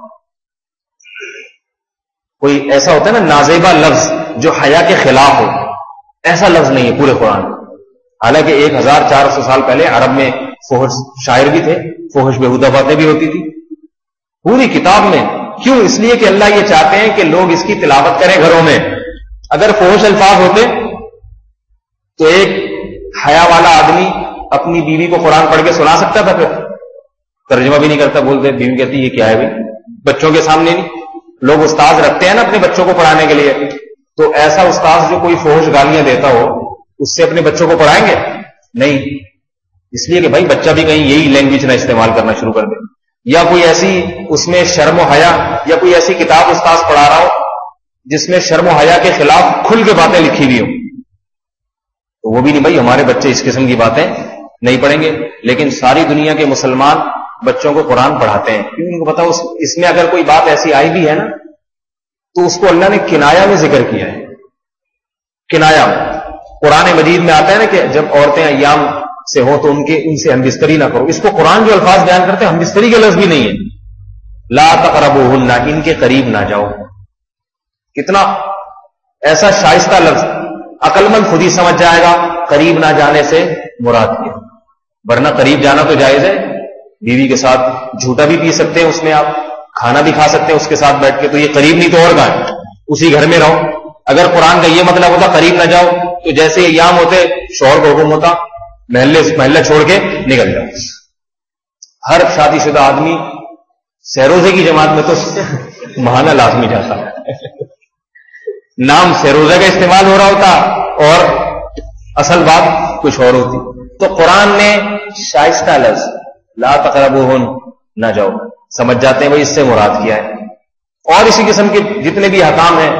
کوئی ایسا ہوتا ہے نا نازیبا لفظ جو حیا کے خلاف ہو، ایسا لفظ نہیں ہے پورے قرآن. حالانکہ 1400 سال پہلے عرب میں فحش شاعر بھی تھے، فحش بےہودہ باتیں بھی ہوتی تھی پوری کتاب میں. کیوں؟ اس لیے کہ اللہ یہ چاہتے ہیں کہ لوگ اس کی تلاوت کریں گھروں میں. اگر فحش الفاظ ہوتے تو ایک حیا والا آدمی اپنی بیوی کو قرآن پڑھ کے سنا سکتا تھا، پھر ترجمہ بھی نہیں کرتا، بولتے بیوی کہتی یہ کیا ہے بھائی، بچوں کے سامنے نہیں. لوگ استاذ رکھتے ہیں نا اپنے بچوں کو پڑھانے کے لیے، تو ایسا استاذ جو کوئی فحش گالیاں دیتا ہو اس سے اپنے بچوں کو پڑھائیں گے؟ نہیں. اس لیے کہ بھائی بچہ بھی کہیں یہی لینگویج نہ استعمال کرنا شروع کر دے، یا کوئی ایسی اس میں شرم و حیا، یا کوئی ایسی کتاب استاذ پڑھا رہا ہو جس میں شرم و حیا کے خلاف کھل کے باتیں لکھی ہوئی ہوں، تو وہ بھی نہیں. بھائی ہمارے بچے اس قسم کی باتیں نہیں پڑھیں گے. لیکن ساری دنیا کے مسلمان بچوں کو قرآن پڑھاتے ہیں. کیوں؟ ان کو بتاؤ اس میں اگر کوئی بات ایسی آئی بھی ہے نا تو اس کو اللہ نے کنایا میں ذکر کیا ہے. کنایا قرآن مجید میں آتا ہے نا کہ جب عورتیں ایام سے ہو تو ان سے ہم بستری نہ کرو. اس کو قرآن جو الفاظ بیان کرتے ہیں ہم بستری کے لفظ بھی نہیں ہے. لا تقربوہن، ان کے قریب نہ جاؤ. کتنا ایسا شائستہ لفظ، عقل مند خود ہی سمجھ جائے گا قریب نہ جانے سے مراد کیا. ورنہ قریب جانا تو جائز ہے، بیوی کے ساتھ جھوٹا بھی پی سکتے ہیں، اس میں آپ کھانا بھی کھا سکتے ہیں اس کے ساتھ بیٹھ کے. تو یہ قریب نہیں تو اور کہاں ہے، اسی گھر میں رہو. اگر قرآن کا یہ مطلب ہوتا قریب نہ جاؤ تو جیسے ایام ہوتے شوہر کو حکم ہوتا محلہ چھوڑ کے نکل جاؤ. ہر شادی شدہ آدمی سیروزے کی جماعت میں تو ماہانہ لازمی جاتا ہے. نام سیروزے کا استعمال ہو رہا ہوتا اور اصل بات کچھ اور ہوتی. تو قرآن نے شائستہ لفظ لا تقربوہن، نہ جاؤ، سمجھ جاتے ہیں بھائی اس سے مراد کیا ہے. اور اسی قسم کے جتنے بھی احکام ہیں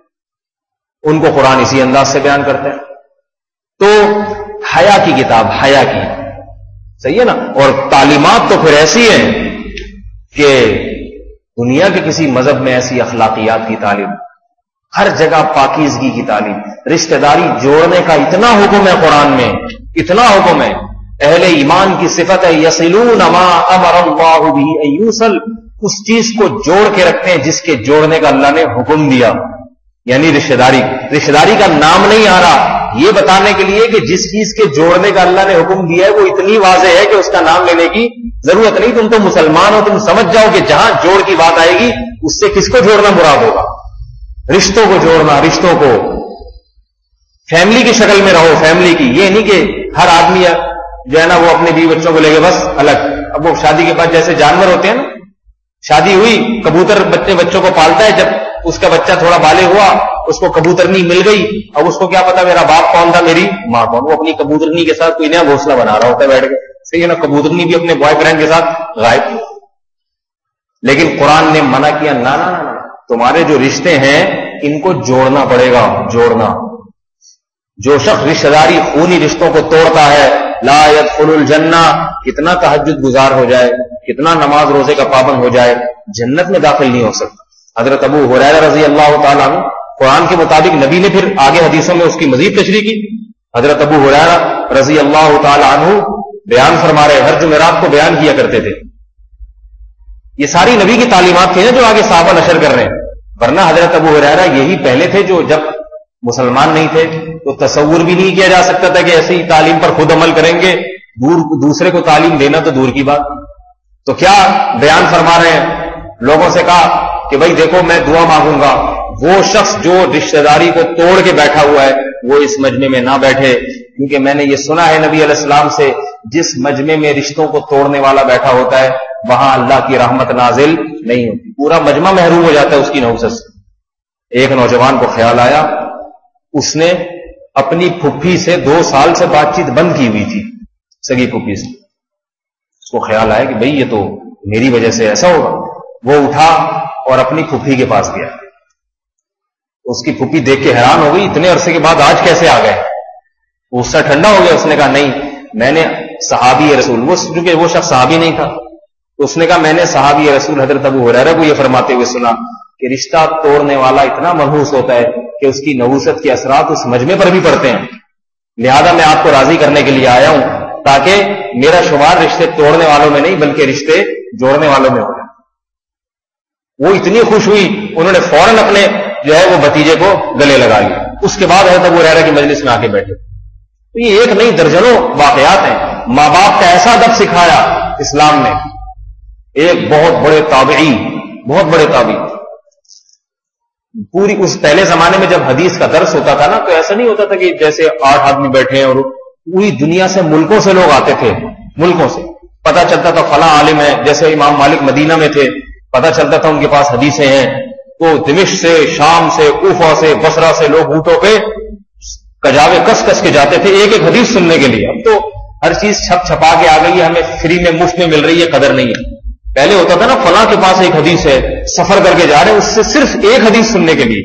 ان کو قرآن اسی انداز سے بیان کرتے ہیں. تو حیا کی کتاب، حیا کی، صحیح ہے نا. اور تعلیمات تو پھر ایسی ہیں کہ دنیا کے کسی مذہب میں ایسی اخلاقیات کی تعلیم، ہر جگہ پاکیزگی کی تعلیم، رشتہ داری جوڑنے کا اتنا حکم ہے قرآن میں، اتنا حکم ہے. اہل ایمان کی صفت ہے یصلون ما امر اللہ بہ ان یوصل، اس چیز کو جوڑ کے رکھتے ہیں جس کے جوڑنے کا اللہ نے حکم دیا. یعنی رشتہ داری کا نام نہیں آ رہا یہ بتانے کے لیے کہ جس چیز کے جوڑنے کا اللہ نے حکم دیا ہے وہ اتنی واضح ہے کہ اس کا نام لینے کی ضرورت نہیں. تم تو مسلمان ہو، تم سمجھ جاؤ کہ جہاں جوڑ کی بات آئے گی اس سے کس کو جوڑنا مراد ہوگا؟ رشتوں کو جوڑنا، رشتوں کو فیملی کی شکل میں رہو. فیملی کی یہ نہیں کہ ہر آدمی جو ہے نا وہ اپنے بیوی بچوں کو لے کے بس الگ. اب وہ شادی کے بعد جیسے جانور ہوتے ہیں نا، شادی ہوئی کبوتر بچوں کو پالتا ہے، جب اس کا بچہ تھوڑا بالغ ہوا اس کو کبوترنی مل گئی، اب اس کو کیا پتا میرا باپ کون تھا میری ماں کون. وہ اپنی کبوترنی کے ساتھ کوئی نیا گھونسلہ بنا رہا ہوتا ہے بیٹھ کے، صحیح ہے نا. کبوترنی بھی اپنے بوائے فرینڈ کے ساتھ غائب کی. لیکن قرآن نے منع کیا، نہ تمہارے جو رشتے ہیں ان کو جوڑنا پڑے گا. جوڑنا، جو شخص رشتہ داری خونی رشتوں کو توڑتا ہے لا يدخل الجنہ، کتنا تہجد گزار ہو جائے، کتنا نماز روزے کا پابند ہو جائے، جنت میں داخل نہیں ہو سکتا. حضرت ابو ہریرہ رضی اللہ تعالیٰ عنہ، قرآن کے مطابق نبی نے پھر آگے حدیثوں میں اس کی مزید تشریح کی. حضرت ابو ہریرہ رضی اللہ تعالیٰ عنہ بیان فرما رہے، ہر جمعرات کو بیان کیا کرتے تھے. یہ ساری نبی کی تعلیمات تھیں جو آگے صحابہ نشر کر رہے ہیں. ورنہ حضرت ابو ہریرہ یہی پہلے تھے جو جب مسلمان نہیں تھے تو تصور بھی نہیں کیا جا سکتا تھا کہ ایسی تعلیم پر خود عمل کریں گے. دوسرے کو تعلیم دینا تو دور کی بات. تو کیا بیان فرما رہے ہیں؟ لوگوں سے کہا کہ بھائی دیکھو میں دعا مانگوں گا، وہ شخص جو رشتہ داری کو توڑ کے بیٹھا ہوا ہے وہ اس مجمع میں نہ بیٹھے، کیونکہ میں نے یہ سنا ہے نبی علیہ السلام سے، جس مجمع میں رشتوں کو توڑنے والا بیٹھا ہوتا ہے وہاں اللہ کی رحمت نازل نہیں ہوتی، پورا مجمع محروم ہو جاتا ہے اس کی نحوست سے. ایک نوجوان کو خیال آیا، اس نے اپنی پھپھی سے 2 سال سے بات چیت بند کی ہوئی تھی، سگی پھپھی سے. اس کو خیال آیا کہ بھئی یہ تو میری وجہ سے ایسا ہوگا. وہ اٹھا اور اپنی پھپھی کے پاس گیا. اس کی پھپھی دیکھ کے حیران ہو گئی، اتنے عرصے کے بعد آج کیسے آ گئے؟ غصہ ٹھنڈا ہو گیا. اس نے کہا نہیں، میں نے صحابی رسول، کیونکہ وہ شخص صحابی نہیں تھا، تو اس نے کہا میں نے صحابی رسول حضرت ابو ہریرہ کو یہ فرماتے ہوئے سنا کہ رشتہ توڑنے والا اتنا منحوس ہوتا ہے کہ اس کی نحوست کے اثرات اس مجمع پر بھی پڑتے ہیں. لہذا میں آپ کو راضی کرنے کے لیے آیا ہوں تاکہ میرا شمار رشتے توڑنے والوں میں نہیں بلکہ رشتے جوڑنے والوں میں ہو جائے. وہ اتنی خوش ہوئی، انہوں نے فوراً اپنے جو ہے وہ بھتیجے کو گلے لگا لیا. اس کے بعد حضرت ابو ہریرہ کی مجلس میں آ کے بیٹھے. تو یہ ایک نہیں درجنوں واقعات ہیں. ماں باپ کا ایسا ادب سکھایا اسلام نے. ایک بہت بڑے تابعی، بہت بڑے تابعی، پوری اس پہلے زمانے میں جب حدیث کا درس ہوتا تھا نا تو ایسا نہیں ہوتا تھا کہ جیسے 8 آدمی بیٹھے ہیں اور پوری دنیا سے ملکوں سے لوگ آتے تھے. ملکوں سے پتہ چلتا تھا فلاں عالم ہے، جیسے امام مالک مدینہ میں تھے، پتہ چلتا تھا ان کے پاس حدیثیں ہیں. تو دمشق سے، شام سے، کوفہ سے، بصرہ سے لوگ اونٹوں پہ کجاوے کس کس کے جاتے تھے ایک ایک حدیث سننے کے لیے. اب تو ہر چیز چھپ چھپا کے آ گئی ہے، ہمیں فری میں مفت میں مل رہی ہے، قدر نہیں ہے. پہلے ہوتا تھا نا فلاں کے پاس ایک حدیث ہے، سفر کر کے جا رہے ہیں اس سے صرف ایک حدیث سننے کے لیے،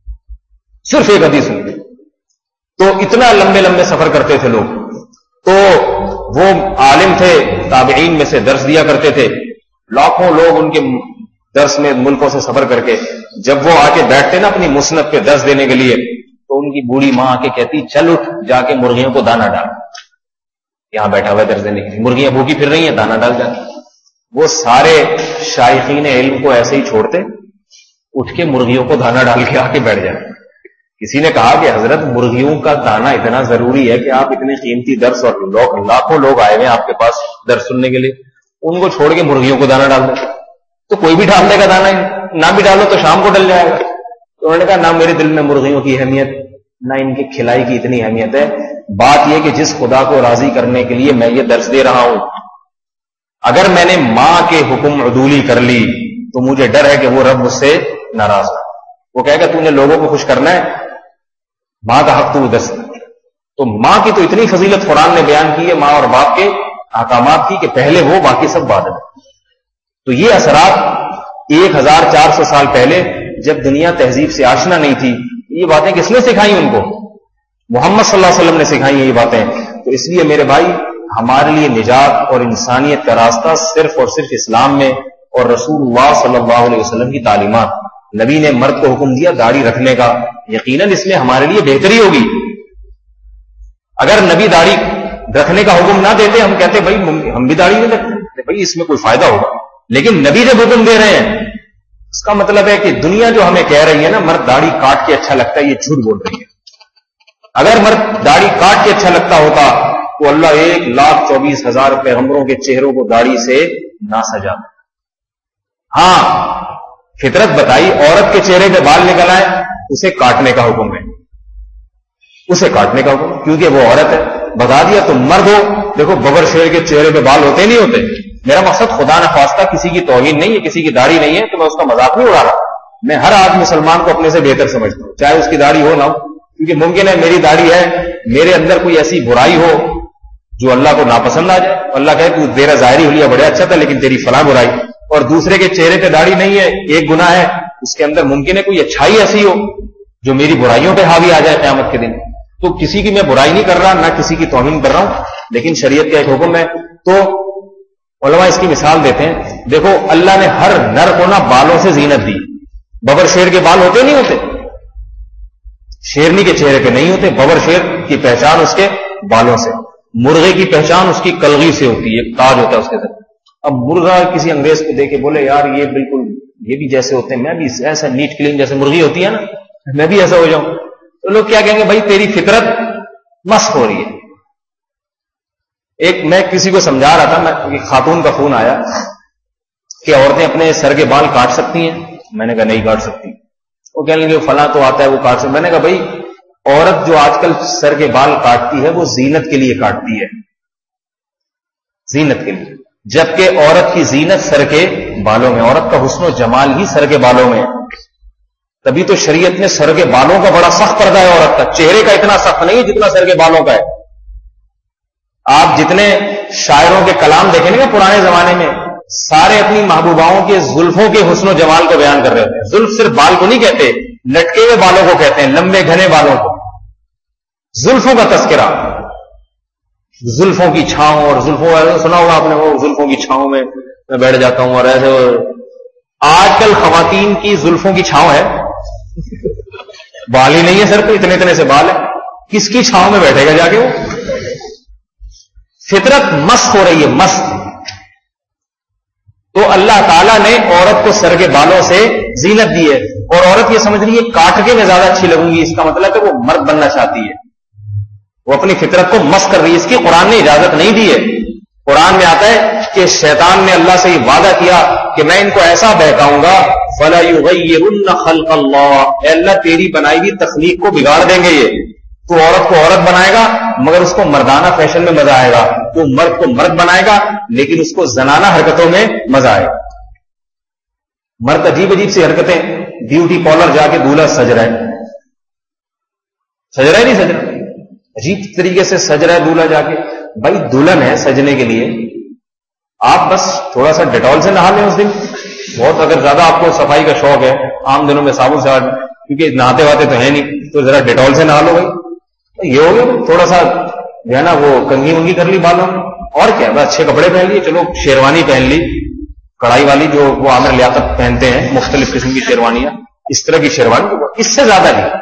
صرف ایک حدیث سننے. تو اتنا لمبے لمبے سفر کرتے تھے لوگ. تو وہ عالم تھے، تابعین میں سے درس دیا کرتے تھے. لاکھوں لوگ ان کے درس میں ملکوں سے سفر کر کے جب وہ آ کے بیٹھتے نا اپنی مسند پہ درس دینے کے لیے تو ان کی بوڑھی ماں آ کے کہتی چل اٹھ جا کے مرغیوں کو دانا ڈال. یہاں بیٹھا ہوا ہے درس دینے کے لیے، مرغیاں بھوکی پھر رہی ہیں، دانا ڈال جا. وہ سارے شائقین علم کو ایسے ہی چھوڑتے، اٹھ کے مرغیوں کو دانا ڈال کے آ کے بیٹھ جاتے. کسی نے کہا کہ حضرت مرغیوں کا دانا اتنا ضروری ہے کہ آپ اتنے قیمتی درس اور لاکھوں لوگ آئے ہوئے ہیں آپ کے پاس درس سننے کے لیے، ان کو چھوڑ کے مرغیوں کو دانا ڈال دیں. تو کوئی بھی ڈال دے گا دانا، نہ بھی ڈالو تو شام کو ڈل جائے گا. تو انہوں نے کہا نہ میرے دل میں مرغیوں کی اہمیت، نہ ان کی کھلائی کی اتنی اہمیت ہے. بات یہ کہ جس خدا کو راضی کرنے کے لیے میں یہ درس دے رہا ہوں، اگر میں نے ماں کے حکم عدولی کر لی تو مجھے ڈر ہے کہ وہ رب مجھ سے ناراض ہو. وہ کہے گا تو نے لوگوں کو خوش کرنا ہے، ماں کا حق تو درس. تو ماں کی تو اتنی فضیلت قرآن نے بیان کی ہے، ماں اور باپ کے احکامات کی، کہ پہلے وہ باقی سب بعد میں. تو یہ اثرات 1400 سال پہلے جب دنیا تہذیب سے آشنا نہیں تھی، یہ باتیں کس نے سکھائی ان کو؟ محمد صلی اللہ علیہ وسلم نے سکھائی ہیں یہ باتیں. تو اس لیے میرے بھائی ہمارے لیے نجات اور انسانیت کا راستہ صرف اور صرف اسلام میں اور رسول اللہ صلی اللہ علیہ وسلم کی تعلیمات. نبی نے مرد کو حکم دیا داڑھی رکھنے کا، یقیناً اس میں ہمارے لیے بہتری ہوگی. اگر نبی داڑھی رکھنے کا حکم نہ دیتے ہم کہتے بھائی ہم بھی داڑھی نہیں رکھتے، بھائی اس میں کوئی فائدہ ہوگا. لیکن نبی جب حکم دے رہے ہیں اس کا مطلب ہے کہ دنیا جو ہمیں کہہ رہی ہے نا مرد داڑھی کاٹ کے اچھا لگتا ہے، یہ جھوٹ بول رہی ہے. اگر مرد داڑھی کاٹ کے اچھا لگتا ہوتا تو اللہ 1,24,000 پیغمبروں کے چہروں کو داڑھی سے نہ سجا. ہاں فطرت بتائی عورت کے چہرے پہ بال نکل آئے اسے کاٹنے کا حکم ہے، اسے کاٹنے کا حکم، کیونکہ وہ عورت ہے. بتا دیا تم مرد ہو، دیکھو ببر شیر کے چہرے پہ بال ہوتے نہیں ہوتے. میرا مقصد خدا نخواستہ کسی کی توہین نہیں ہے، کسی کی داڑھی نہیں ہے تو میں اس کا مذاق نہیں اڑا رہا. میں ہر آدمی مسلمان کو اپنے سے بہتر سمجھتا ہوں، چاہے اس کی داڑھی ہو نہ ہو. کیونکہ ممکن ہے میری داڑھی ہے، میرے اندر کوئی ایسی برائی ہو جو اللہ کو ناپسند آ جائے. اللہ کہے تو تیرا ظاہری حلیہ بڑا اچھا تھا لیکن تیری فلاں برائی. اور دوسرے کے چہرے پہ داڑھی نہیں ہے، ایک گناہ ہے، اس کے اندر ممکن ہے کوئی اچھائی ایسی ہو جو میری برائیوں پہ حاوی آ جائے قیامت کے دن. تو کسی کی میں برائی نہیں کر رہا، نہ کسی کی توہین کر رہا ہوں، لیکن شریعت کا ایک حکم ہے. تو علماء اس کی مثال دیتے ہیں، دیکھو اللہ نے ہر نر کو نا بالوں سے زینت دی. ببر شیر کے بال ہوتے نہیں ہوتے، شیرنی کے چہرے پہ نہیں ہوتے. ببر شیر کی پہچان اس کے بالوں سے، مرغے کی پہچان اس کی کلغی سے ہوتی ہے، ایک تاج ہوتا ہے اس کے ساتھ. اب مرغا کسی انگریز کو دیکھ کے بولے یار یہ بالکل یہ بھی جیسے ہوتے ہیں، میں بھی ایسا نیٹ کلین جیسے مرغی ہوتی ہے نا، میں بھی ایسا ہو جاؤں. تو لوگ کیا کہیں گے؟ بھائی تیری فطرت مست ہو رہی ہے. ایک میں کسی کو سمجھا رہا تھا، میں خاتون کا فون آیا کہ عورتیں اپنے سر کے بال کاٹ سکتی ہیں. میں نے کہا نہیں کاٹ سکتی. وہ کہنے لگے فلاں تو آتا ہے وہ کاٹ سکتی. میں نے کہا بھائی عورت جو آج کل سر کے بال کاٹتی ہے وہ زینت کے لیے کاٹتی ہے، زینت کے لیے، جبکہ عورت کی زینت سر کے بالوں میں، عورت کا حسن و جمال ہی سر کے بالوں میں. تبھی تو شریعت میں سر کے بالوں کا بڑا سخت پردہ ہے عورت کا. چہرے کا اتنا سخت نہیں جتنا سر کے بالوں کا ہے. آپ جتنے شاعروں کے کلام دیکھیں گے پرانے زمانے میں، سارے اپنی محبوباؤں کے زلفوں کے حسن و جمال کو بیان کر رہے ہوتے ہیں. زلف صرف بال کو نہیں کہتے، لٹکے ہوئے بالوں کو کہتے ہیں، لمبے گھنے بالوں کو. زلفوں کا تذکرہ، زلفوں کی چھاؤں، اور زلفوں سنا ہوگا آپ نے، وہ زلفوں کی چھاؤں میں بیٹھ جاتا ہوں اور ایسے. آج کل خواتین کی زلفوں کی چھاؤں ہے، بال ہی نہیں ہے سر پہ، اتنے اتنے سے بال ہے. کس کی چھاؤں میں بیٹھے گا جا کے وہ؟ فطرت مست ہو رہی ہے، مست. تو اللہ تعالیٰ نے عورت کو سر کے بالوں سے زینت دی ہے، اور عورت یہ سمجھ رہی ہے کاٹ کے میں زیادہ اچھی لگوں گی. اس کا مطلب ہے کہ وہ مرد بننا چاہتی ہے، وہ اپنی فطرت کو مست کر رہی ہے. اس کی قرآن نے اجازت نہیں دی ہے. قرآن میں آتا ہے کہ شیطان نے اللہ سے یہ وعدہ کیا کہ میں ان کو ایسا بہکاؤں گا فَلَا يُغَيِّرُنَّ خَلْقَ اللَّهِ، اے اللہ تیری بنائی ہوئی تخلیق کو بگاڑ دیں گے. یہ تو عورت کو عورت بنائے گا مگر اس کو مردانہ فیشن میں مزہ آئے گا. تو مرد کو مرد بنائے گا لیکن اس کو زنانہ حرکتوں میں مزہ آئے گا. مرد عجیب عجیب سی حرکتیں، بیوٹی پارلر جا کے دولہا سج رہا ہے، سج رہا ہے نہیں سج رہا، عجیب طریقے سے سج رہا ہے دولہا جا کے. بھائی دلہن ہے سجنے کے لیے، آپ بس تھوڑا سا ڈیٹول سے نہا لیں اس دن. بہت اگر زیادہ آپ کو صفائی کا شوق ہے، عام دنوں میں صابن سے، کیونکہ نہاتے واتے تو ہے نہیں، تو ذرا ڈیٹول سے نہا لو. بھائی یہ ہو گیا، تھوڑا سا جو ہے نا وہ کنگھی ونگھی کر لی بالوں میں، اور کیا، بس اچھے کپڑے پہن لیے، چلو شیروانی پہن لی کڑھائی والی جو وہ عامر لیاقت پہنتے ہیں، مختلف قسم کی شیروانیاں، اس طرح کی شیروانی، اس سے زیادہ نہیں.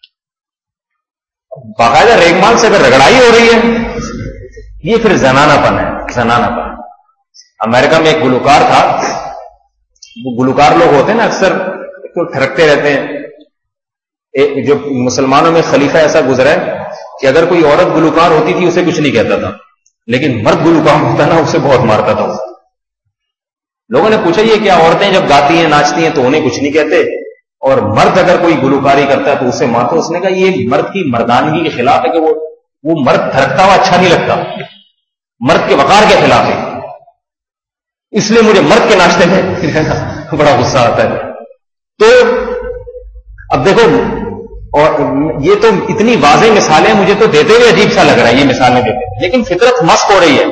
باقاعدہ ریگمال سے اگر رگڑائی ہو رہی ہے یہ پھر زنانہ پن ہے، زنانہ پن. امریکہ میں ایک گلوکار تھا، وہ گلوکار لوگ ہوتے ہیں نا اکثر تو ٹھڑکتے رہتے ہیں. جو مسلمانوں میں خلیفہ ایسا گزرا ہے کہ اگر کوئی عورت گلوکار ہوتی تھی اسے کچھ نہیں کہتا تھا، لیکن مرد گلوکار ہوتا نا اسے بہت مارتا تھا. لوگوں نے پوچھا یہ کیا عورتیں جب گاتی ہیں ناچتی ہیں تو انہیں کچھ نہیں کہتے، اور مرد اگر کوئی گلوکاری کرتا ہے تو اسے مارتا. اس نے کہا یہ مرد کی مردانگی کے خلاف ہے کہ وہ مرد تھرکتا ہوا اچھا نہیں لگتا، مرد کے وقار کے خلاف ہے، اس لیے مجھے مرد کے ناشتے میں بڑا غصہ آتا ہے. تو اب دیکھو، اور یہ تو اتنی واضح مثالیں مجھے تو دیتے ہوئے عجیب سا لگ رہا ہے یہ مثالیں دیتے، لیکن فطرت مست ہو رہی ہے.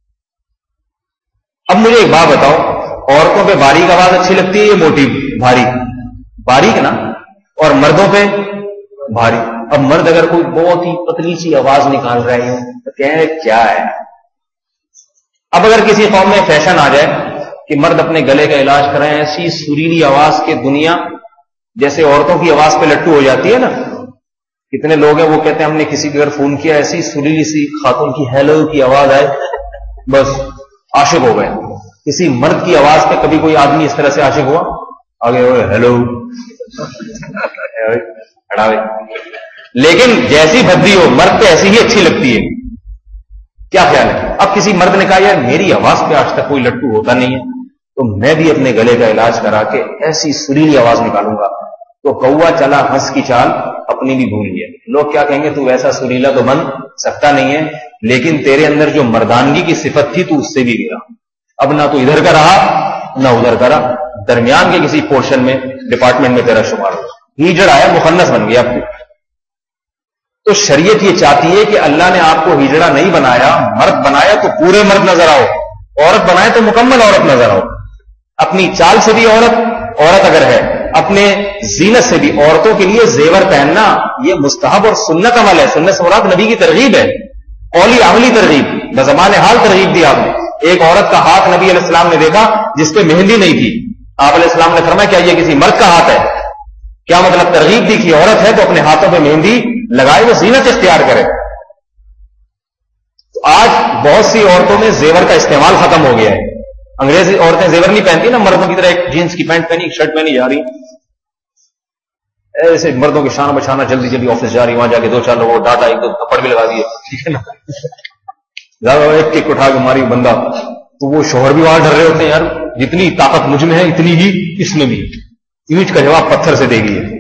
اب مجھے ایک بات بتاؤ، عورتوں پہ باریک آواز اچھی لگتی ہے یہ موٹی بھاری باریک نا، اور مردوں پہ بھاری. اب مرد اگر کوئی بہت ہی پتلی سی آواز نکال رہے ہیں تو کہیں کیا ہے. اب اگر کسی قوم میں فیشن آ جائے کہ مرد اپنے گلے کا علاج کریں، ایسی سریلی آواز کے دنیا جیسے عورتوں کی آواز پہ لٹو ہو جاتی ہے نا. کتنے لوگ ہیں وہ کہتے ہیں ہم نے کسی کے گھر فون کیا، ایسی سریلی سی خاتون کی ہیلو کی آواز آئے بس عاشق ہو گئے. کسی مرد کی آواز پہ کبھی کوئی آدمی اس طرح سے عاشق ہوا؟ آگے ہوئے ہیلو. لیکن جیسی بھدی ہو مرد پہ ایسی ہی اچھی لگتی ہے. کیا خیال ہے؟ اب کسی مرد نے کہا یار میری آواز پہ آج تک کوئی لٹو ہوتا نہیں ہے تو میں بھی اپنے گلے کا علاج کرا کے ایسی سریلی آواز نکالوں گا. تو کوا چلا ہنس کی چال اپنی بھی بھول گیا. لوگ کیا کہیں گے تو ویسا سریلا تو بن سکتا نہیں ہے، لیکن تیرے اندر جو مردانگی کی صفت تھی تو اس سے بھی گرا. اب نہ تو ادھر کا رہا نہ ادھر کا رہا، درمیان کے کسی پورشن میں ڈپارٹمنٹ میں تیرا شمار ہو. ہیجڑ آیا مخنث بن گیا. تو شریعت یہ چاہتی ہے کہ اللہ نے آپ کو ہجڑا نہیں بنایا، مرد بنایا تو پورے مرد نظر آؤ، عورت بنائے تو مکمل عورت نظر آؤ. اپنی چال سے بھی عورت اگر ہے، اپنے زینت سے بھی. عورتوں کے لیے زیور پہننا یہ مستحب اور سنت عمل ہے. سنت سے مراد نبی کی ترغیب ہے، قولی عملی ترغیب، بزمان حال ترغیب دی آپ نے. ایک عورت کا ہاتھ نبی علیہ السلام نے دیکھا جس پہ مہندی نہیں تھی. آپ علیہ السلام نے فرمایا کیا یہ کسی مرد کا ہاتھ ہے؟ کیا مطلب ترغیب دی کہ عورت ہے تو اپنے ہاتھوں پہ مہندی لگائے، وہ زینت اختیار کرے. تو آج بہت سی عورتوں میں زیور کا استعمال ختم ہو گیا ہے. انگریزی عورتیں زیور نہیں پہنتی نا، مردوں کی طرح ایک جینس کی پینٹ پہنی، ایک شرٹ پہنی جا رہی. ایسے مردوں کی شان بچانا، جلدی جلدی آفس جا رہی، وہاں جا کے 2-4 لوگوں کو ڈانٹا، ایک دو تھپڑ بھی لگا دیے، ٹھیک ہے نا، زیادہ ایک ایک اٹھا کے ماری بندہ، تو وہ شوہر بھی وہاں ڈر رہے ہوتے ہیں، یار جتنی طاقت مجھ میں ہے اتنی ہی اس میں بھی، اینٹ کا جواب پتھر سے دے گی۔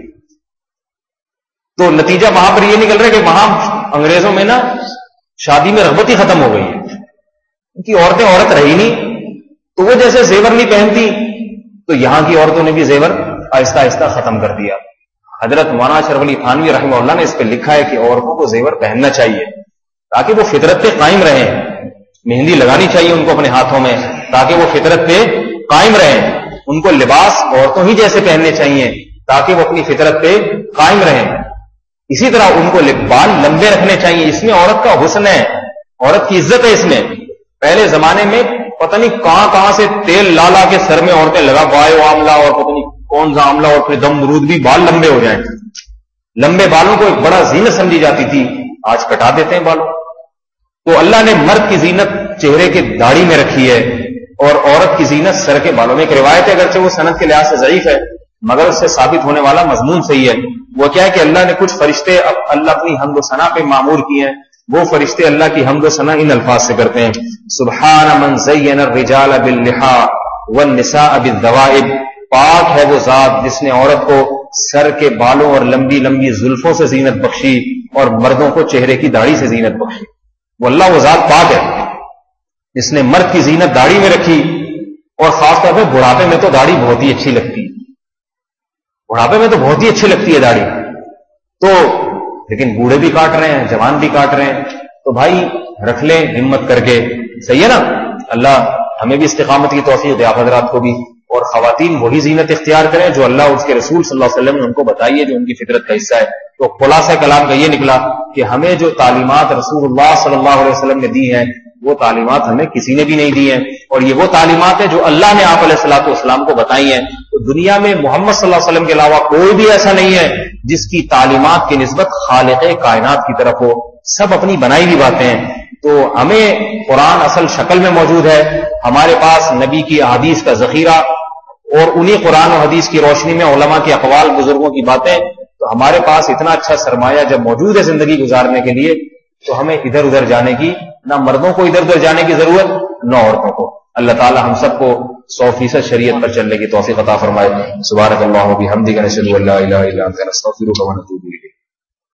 تو نتیجہ وہاں پر یہ نکل رہا ہے کہ وہاں انگریزوں میں نا شادی میں رغبت ہی ختم ہو گئی ہے، کیونکہ عورتیں عورت رہی نہیں، تو وہ جیسے زیور نہیں پہنتی، تو یہاں کی عورتوں نے بھی زیور آہستہ آہستہ ختم کر دیا۔ حضرت مولانا اشرف علی تھانوی رحمہ اللہ نے اس پہ لکھا ہے کہ عورتوں کو زیور پہننا چاہیے تاکہ وہ فطرت پہ قائم رہیں، مہندی لگانی چاہیے ان کو اپنے ہاتھوں میں تاکہ وہ فطرت پہ قائم رہیں، ان کو لباس عورتوں ہی جیسے پہننے چاہیے تاکہ وہ اپنی فطرت پہ قائم رہیں، اسی طرح ان کو بال لمبے رکھنے چاہیے، اس میں عورت کا حسن ہے، عورت کی عزت ہے اس میں۔ پہلے زمانے میں پتہ نہیں کہاں سے تیل لا کے سر میں عورتیں لگا، وایو آملہ اور پتہ نہیں کون سا آملہ، اور پھر دم درود بھی، بال لمبے ہو جائیں۔ لمبے بالوں کو ایک بڑا زینت سمجھی جاتی تھی، آج کٹا دیتے ہیں بالوں۔ تو اللہ نے مرد کی زینت چہرے کے داڑھی میں رکھی ہے اور عورت کی زینت سر کے بالوں میں۔ ایک روایت ہے، اگرچہ وہ سند کے لحاظ سے ضعیف ہے مگر اس سے ثابت ہونے والا مضمون صحیح ہے۔ وہ کیا ہے کہ اللہ نے کچھ فرشتے اللہ اپنی حمد و ثنا پہ معمور کیے ہیں، وہ فرشتے اللہ کی حمد و ثنا ان الفاظ سے کرتے ہیں، سبحان من زین الرجال باللحا والنساء بالذوائب، پاک ہے وہ ذات جس نے عورت کو سر کے بالوں اور لمبی لمبی زلفوں سے زینت بخشی اور مردوں کو چہرے کی داڑھی سے زینت بخشی۔ وہ اللہ وہ ذات پاک ہے جس نے مرد کی زینت داڑھی میں رکھی، اور خاص طور پہ بڑھاپے میں تو داڑھی بہت ہی اچھی لگتی ہے، بڑھاپے میں تو بہت ہی اچھی لگتی ہے داڑھی، تو لیکن بوڑھے بھی کاٹ رہے ہیں، جوان بھی کاٹ رہے ہیں، تو بھائی رکھ لیں ہمت کر کے، صحیح ہے نا۔ اللہ ہمیں بھی استقامت کی توفیق دے، آپ حضرات کو بھی، اور خواتین وہی زینت اختیار کریں جو اللہ اس کے رسول صلی اللہ علیہ وسلم نے ان کو بتائی ہے، جو ان کی فطرت کا حصہ ہے۔ تو خلاصہ کلام کا یہ نکلا کہ ہمیں جو تعلیمات رسول اللہ صلی اللہ علیہ وسلم نے دی ہیں وہ تعلیمات ہمیں کسی نے بھی نہیں دی ہیں، اور یہ وہ تعلیمات ہیں جو اللہ نے آپ علیہ الصلوۃ والسلام کو بتائی ہیں۔ تو دنیا میں محمد صلی اللہ علیہ وسلم کے علاوہ کوئی بھی ایسا نہیں ہے جس کی تعلیمات کی نسبت خالق کائنات کی طرف ہو، سب اپنی بنائی ہوئی باتیں ہیں۔ تو ہمیں قرآن اصل شکل میں موجود ہے، ہمارے پاس نبی کی احادیث کا ذخیرہ، اور انہی قرآن و حدیث کی روشنی میں علماء کے اقوال، بزرگوں کی باتیں، تو ہمارے پاس اتنا اچھا سرمایہ جب موجود ہے زندگی گزارنے کے لیے، تو ہمیں ادھر ادھر جانے کی، نہ مردوں کو ادھر ادھر جانے کی ضرورت، نہ عورتوں کو۔ اللہ تعالی ہم سب کو 100% شریعت پر چلنے کی توفیق عطا فرمائے۔ سبحانک اللہم و بحمدک، نشہد ان لا الہ الا انت، نستغفرک و نتوب الیک۔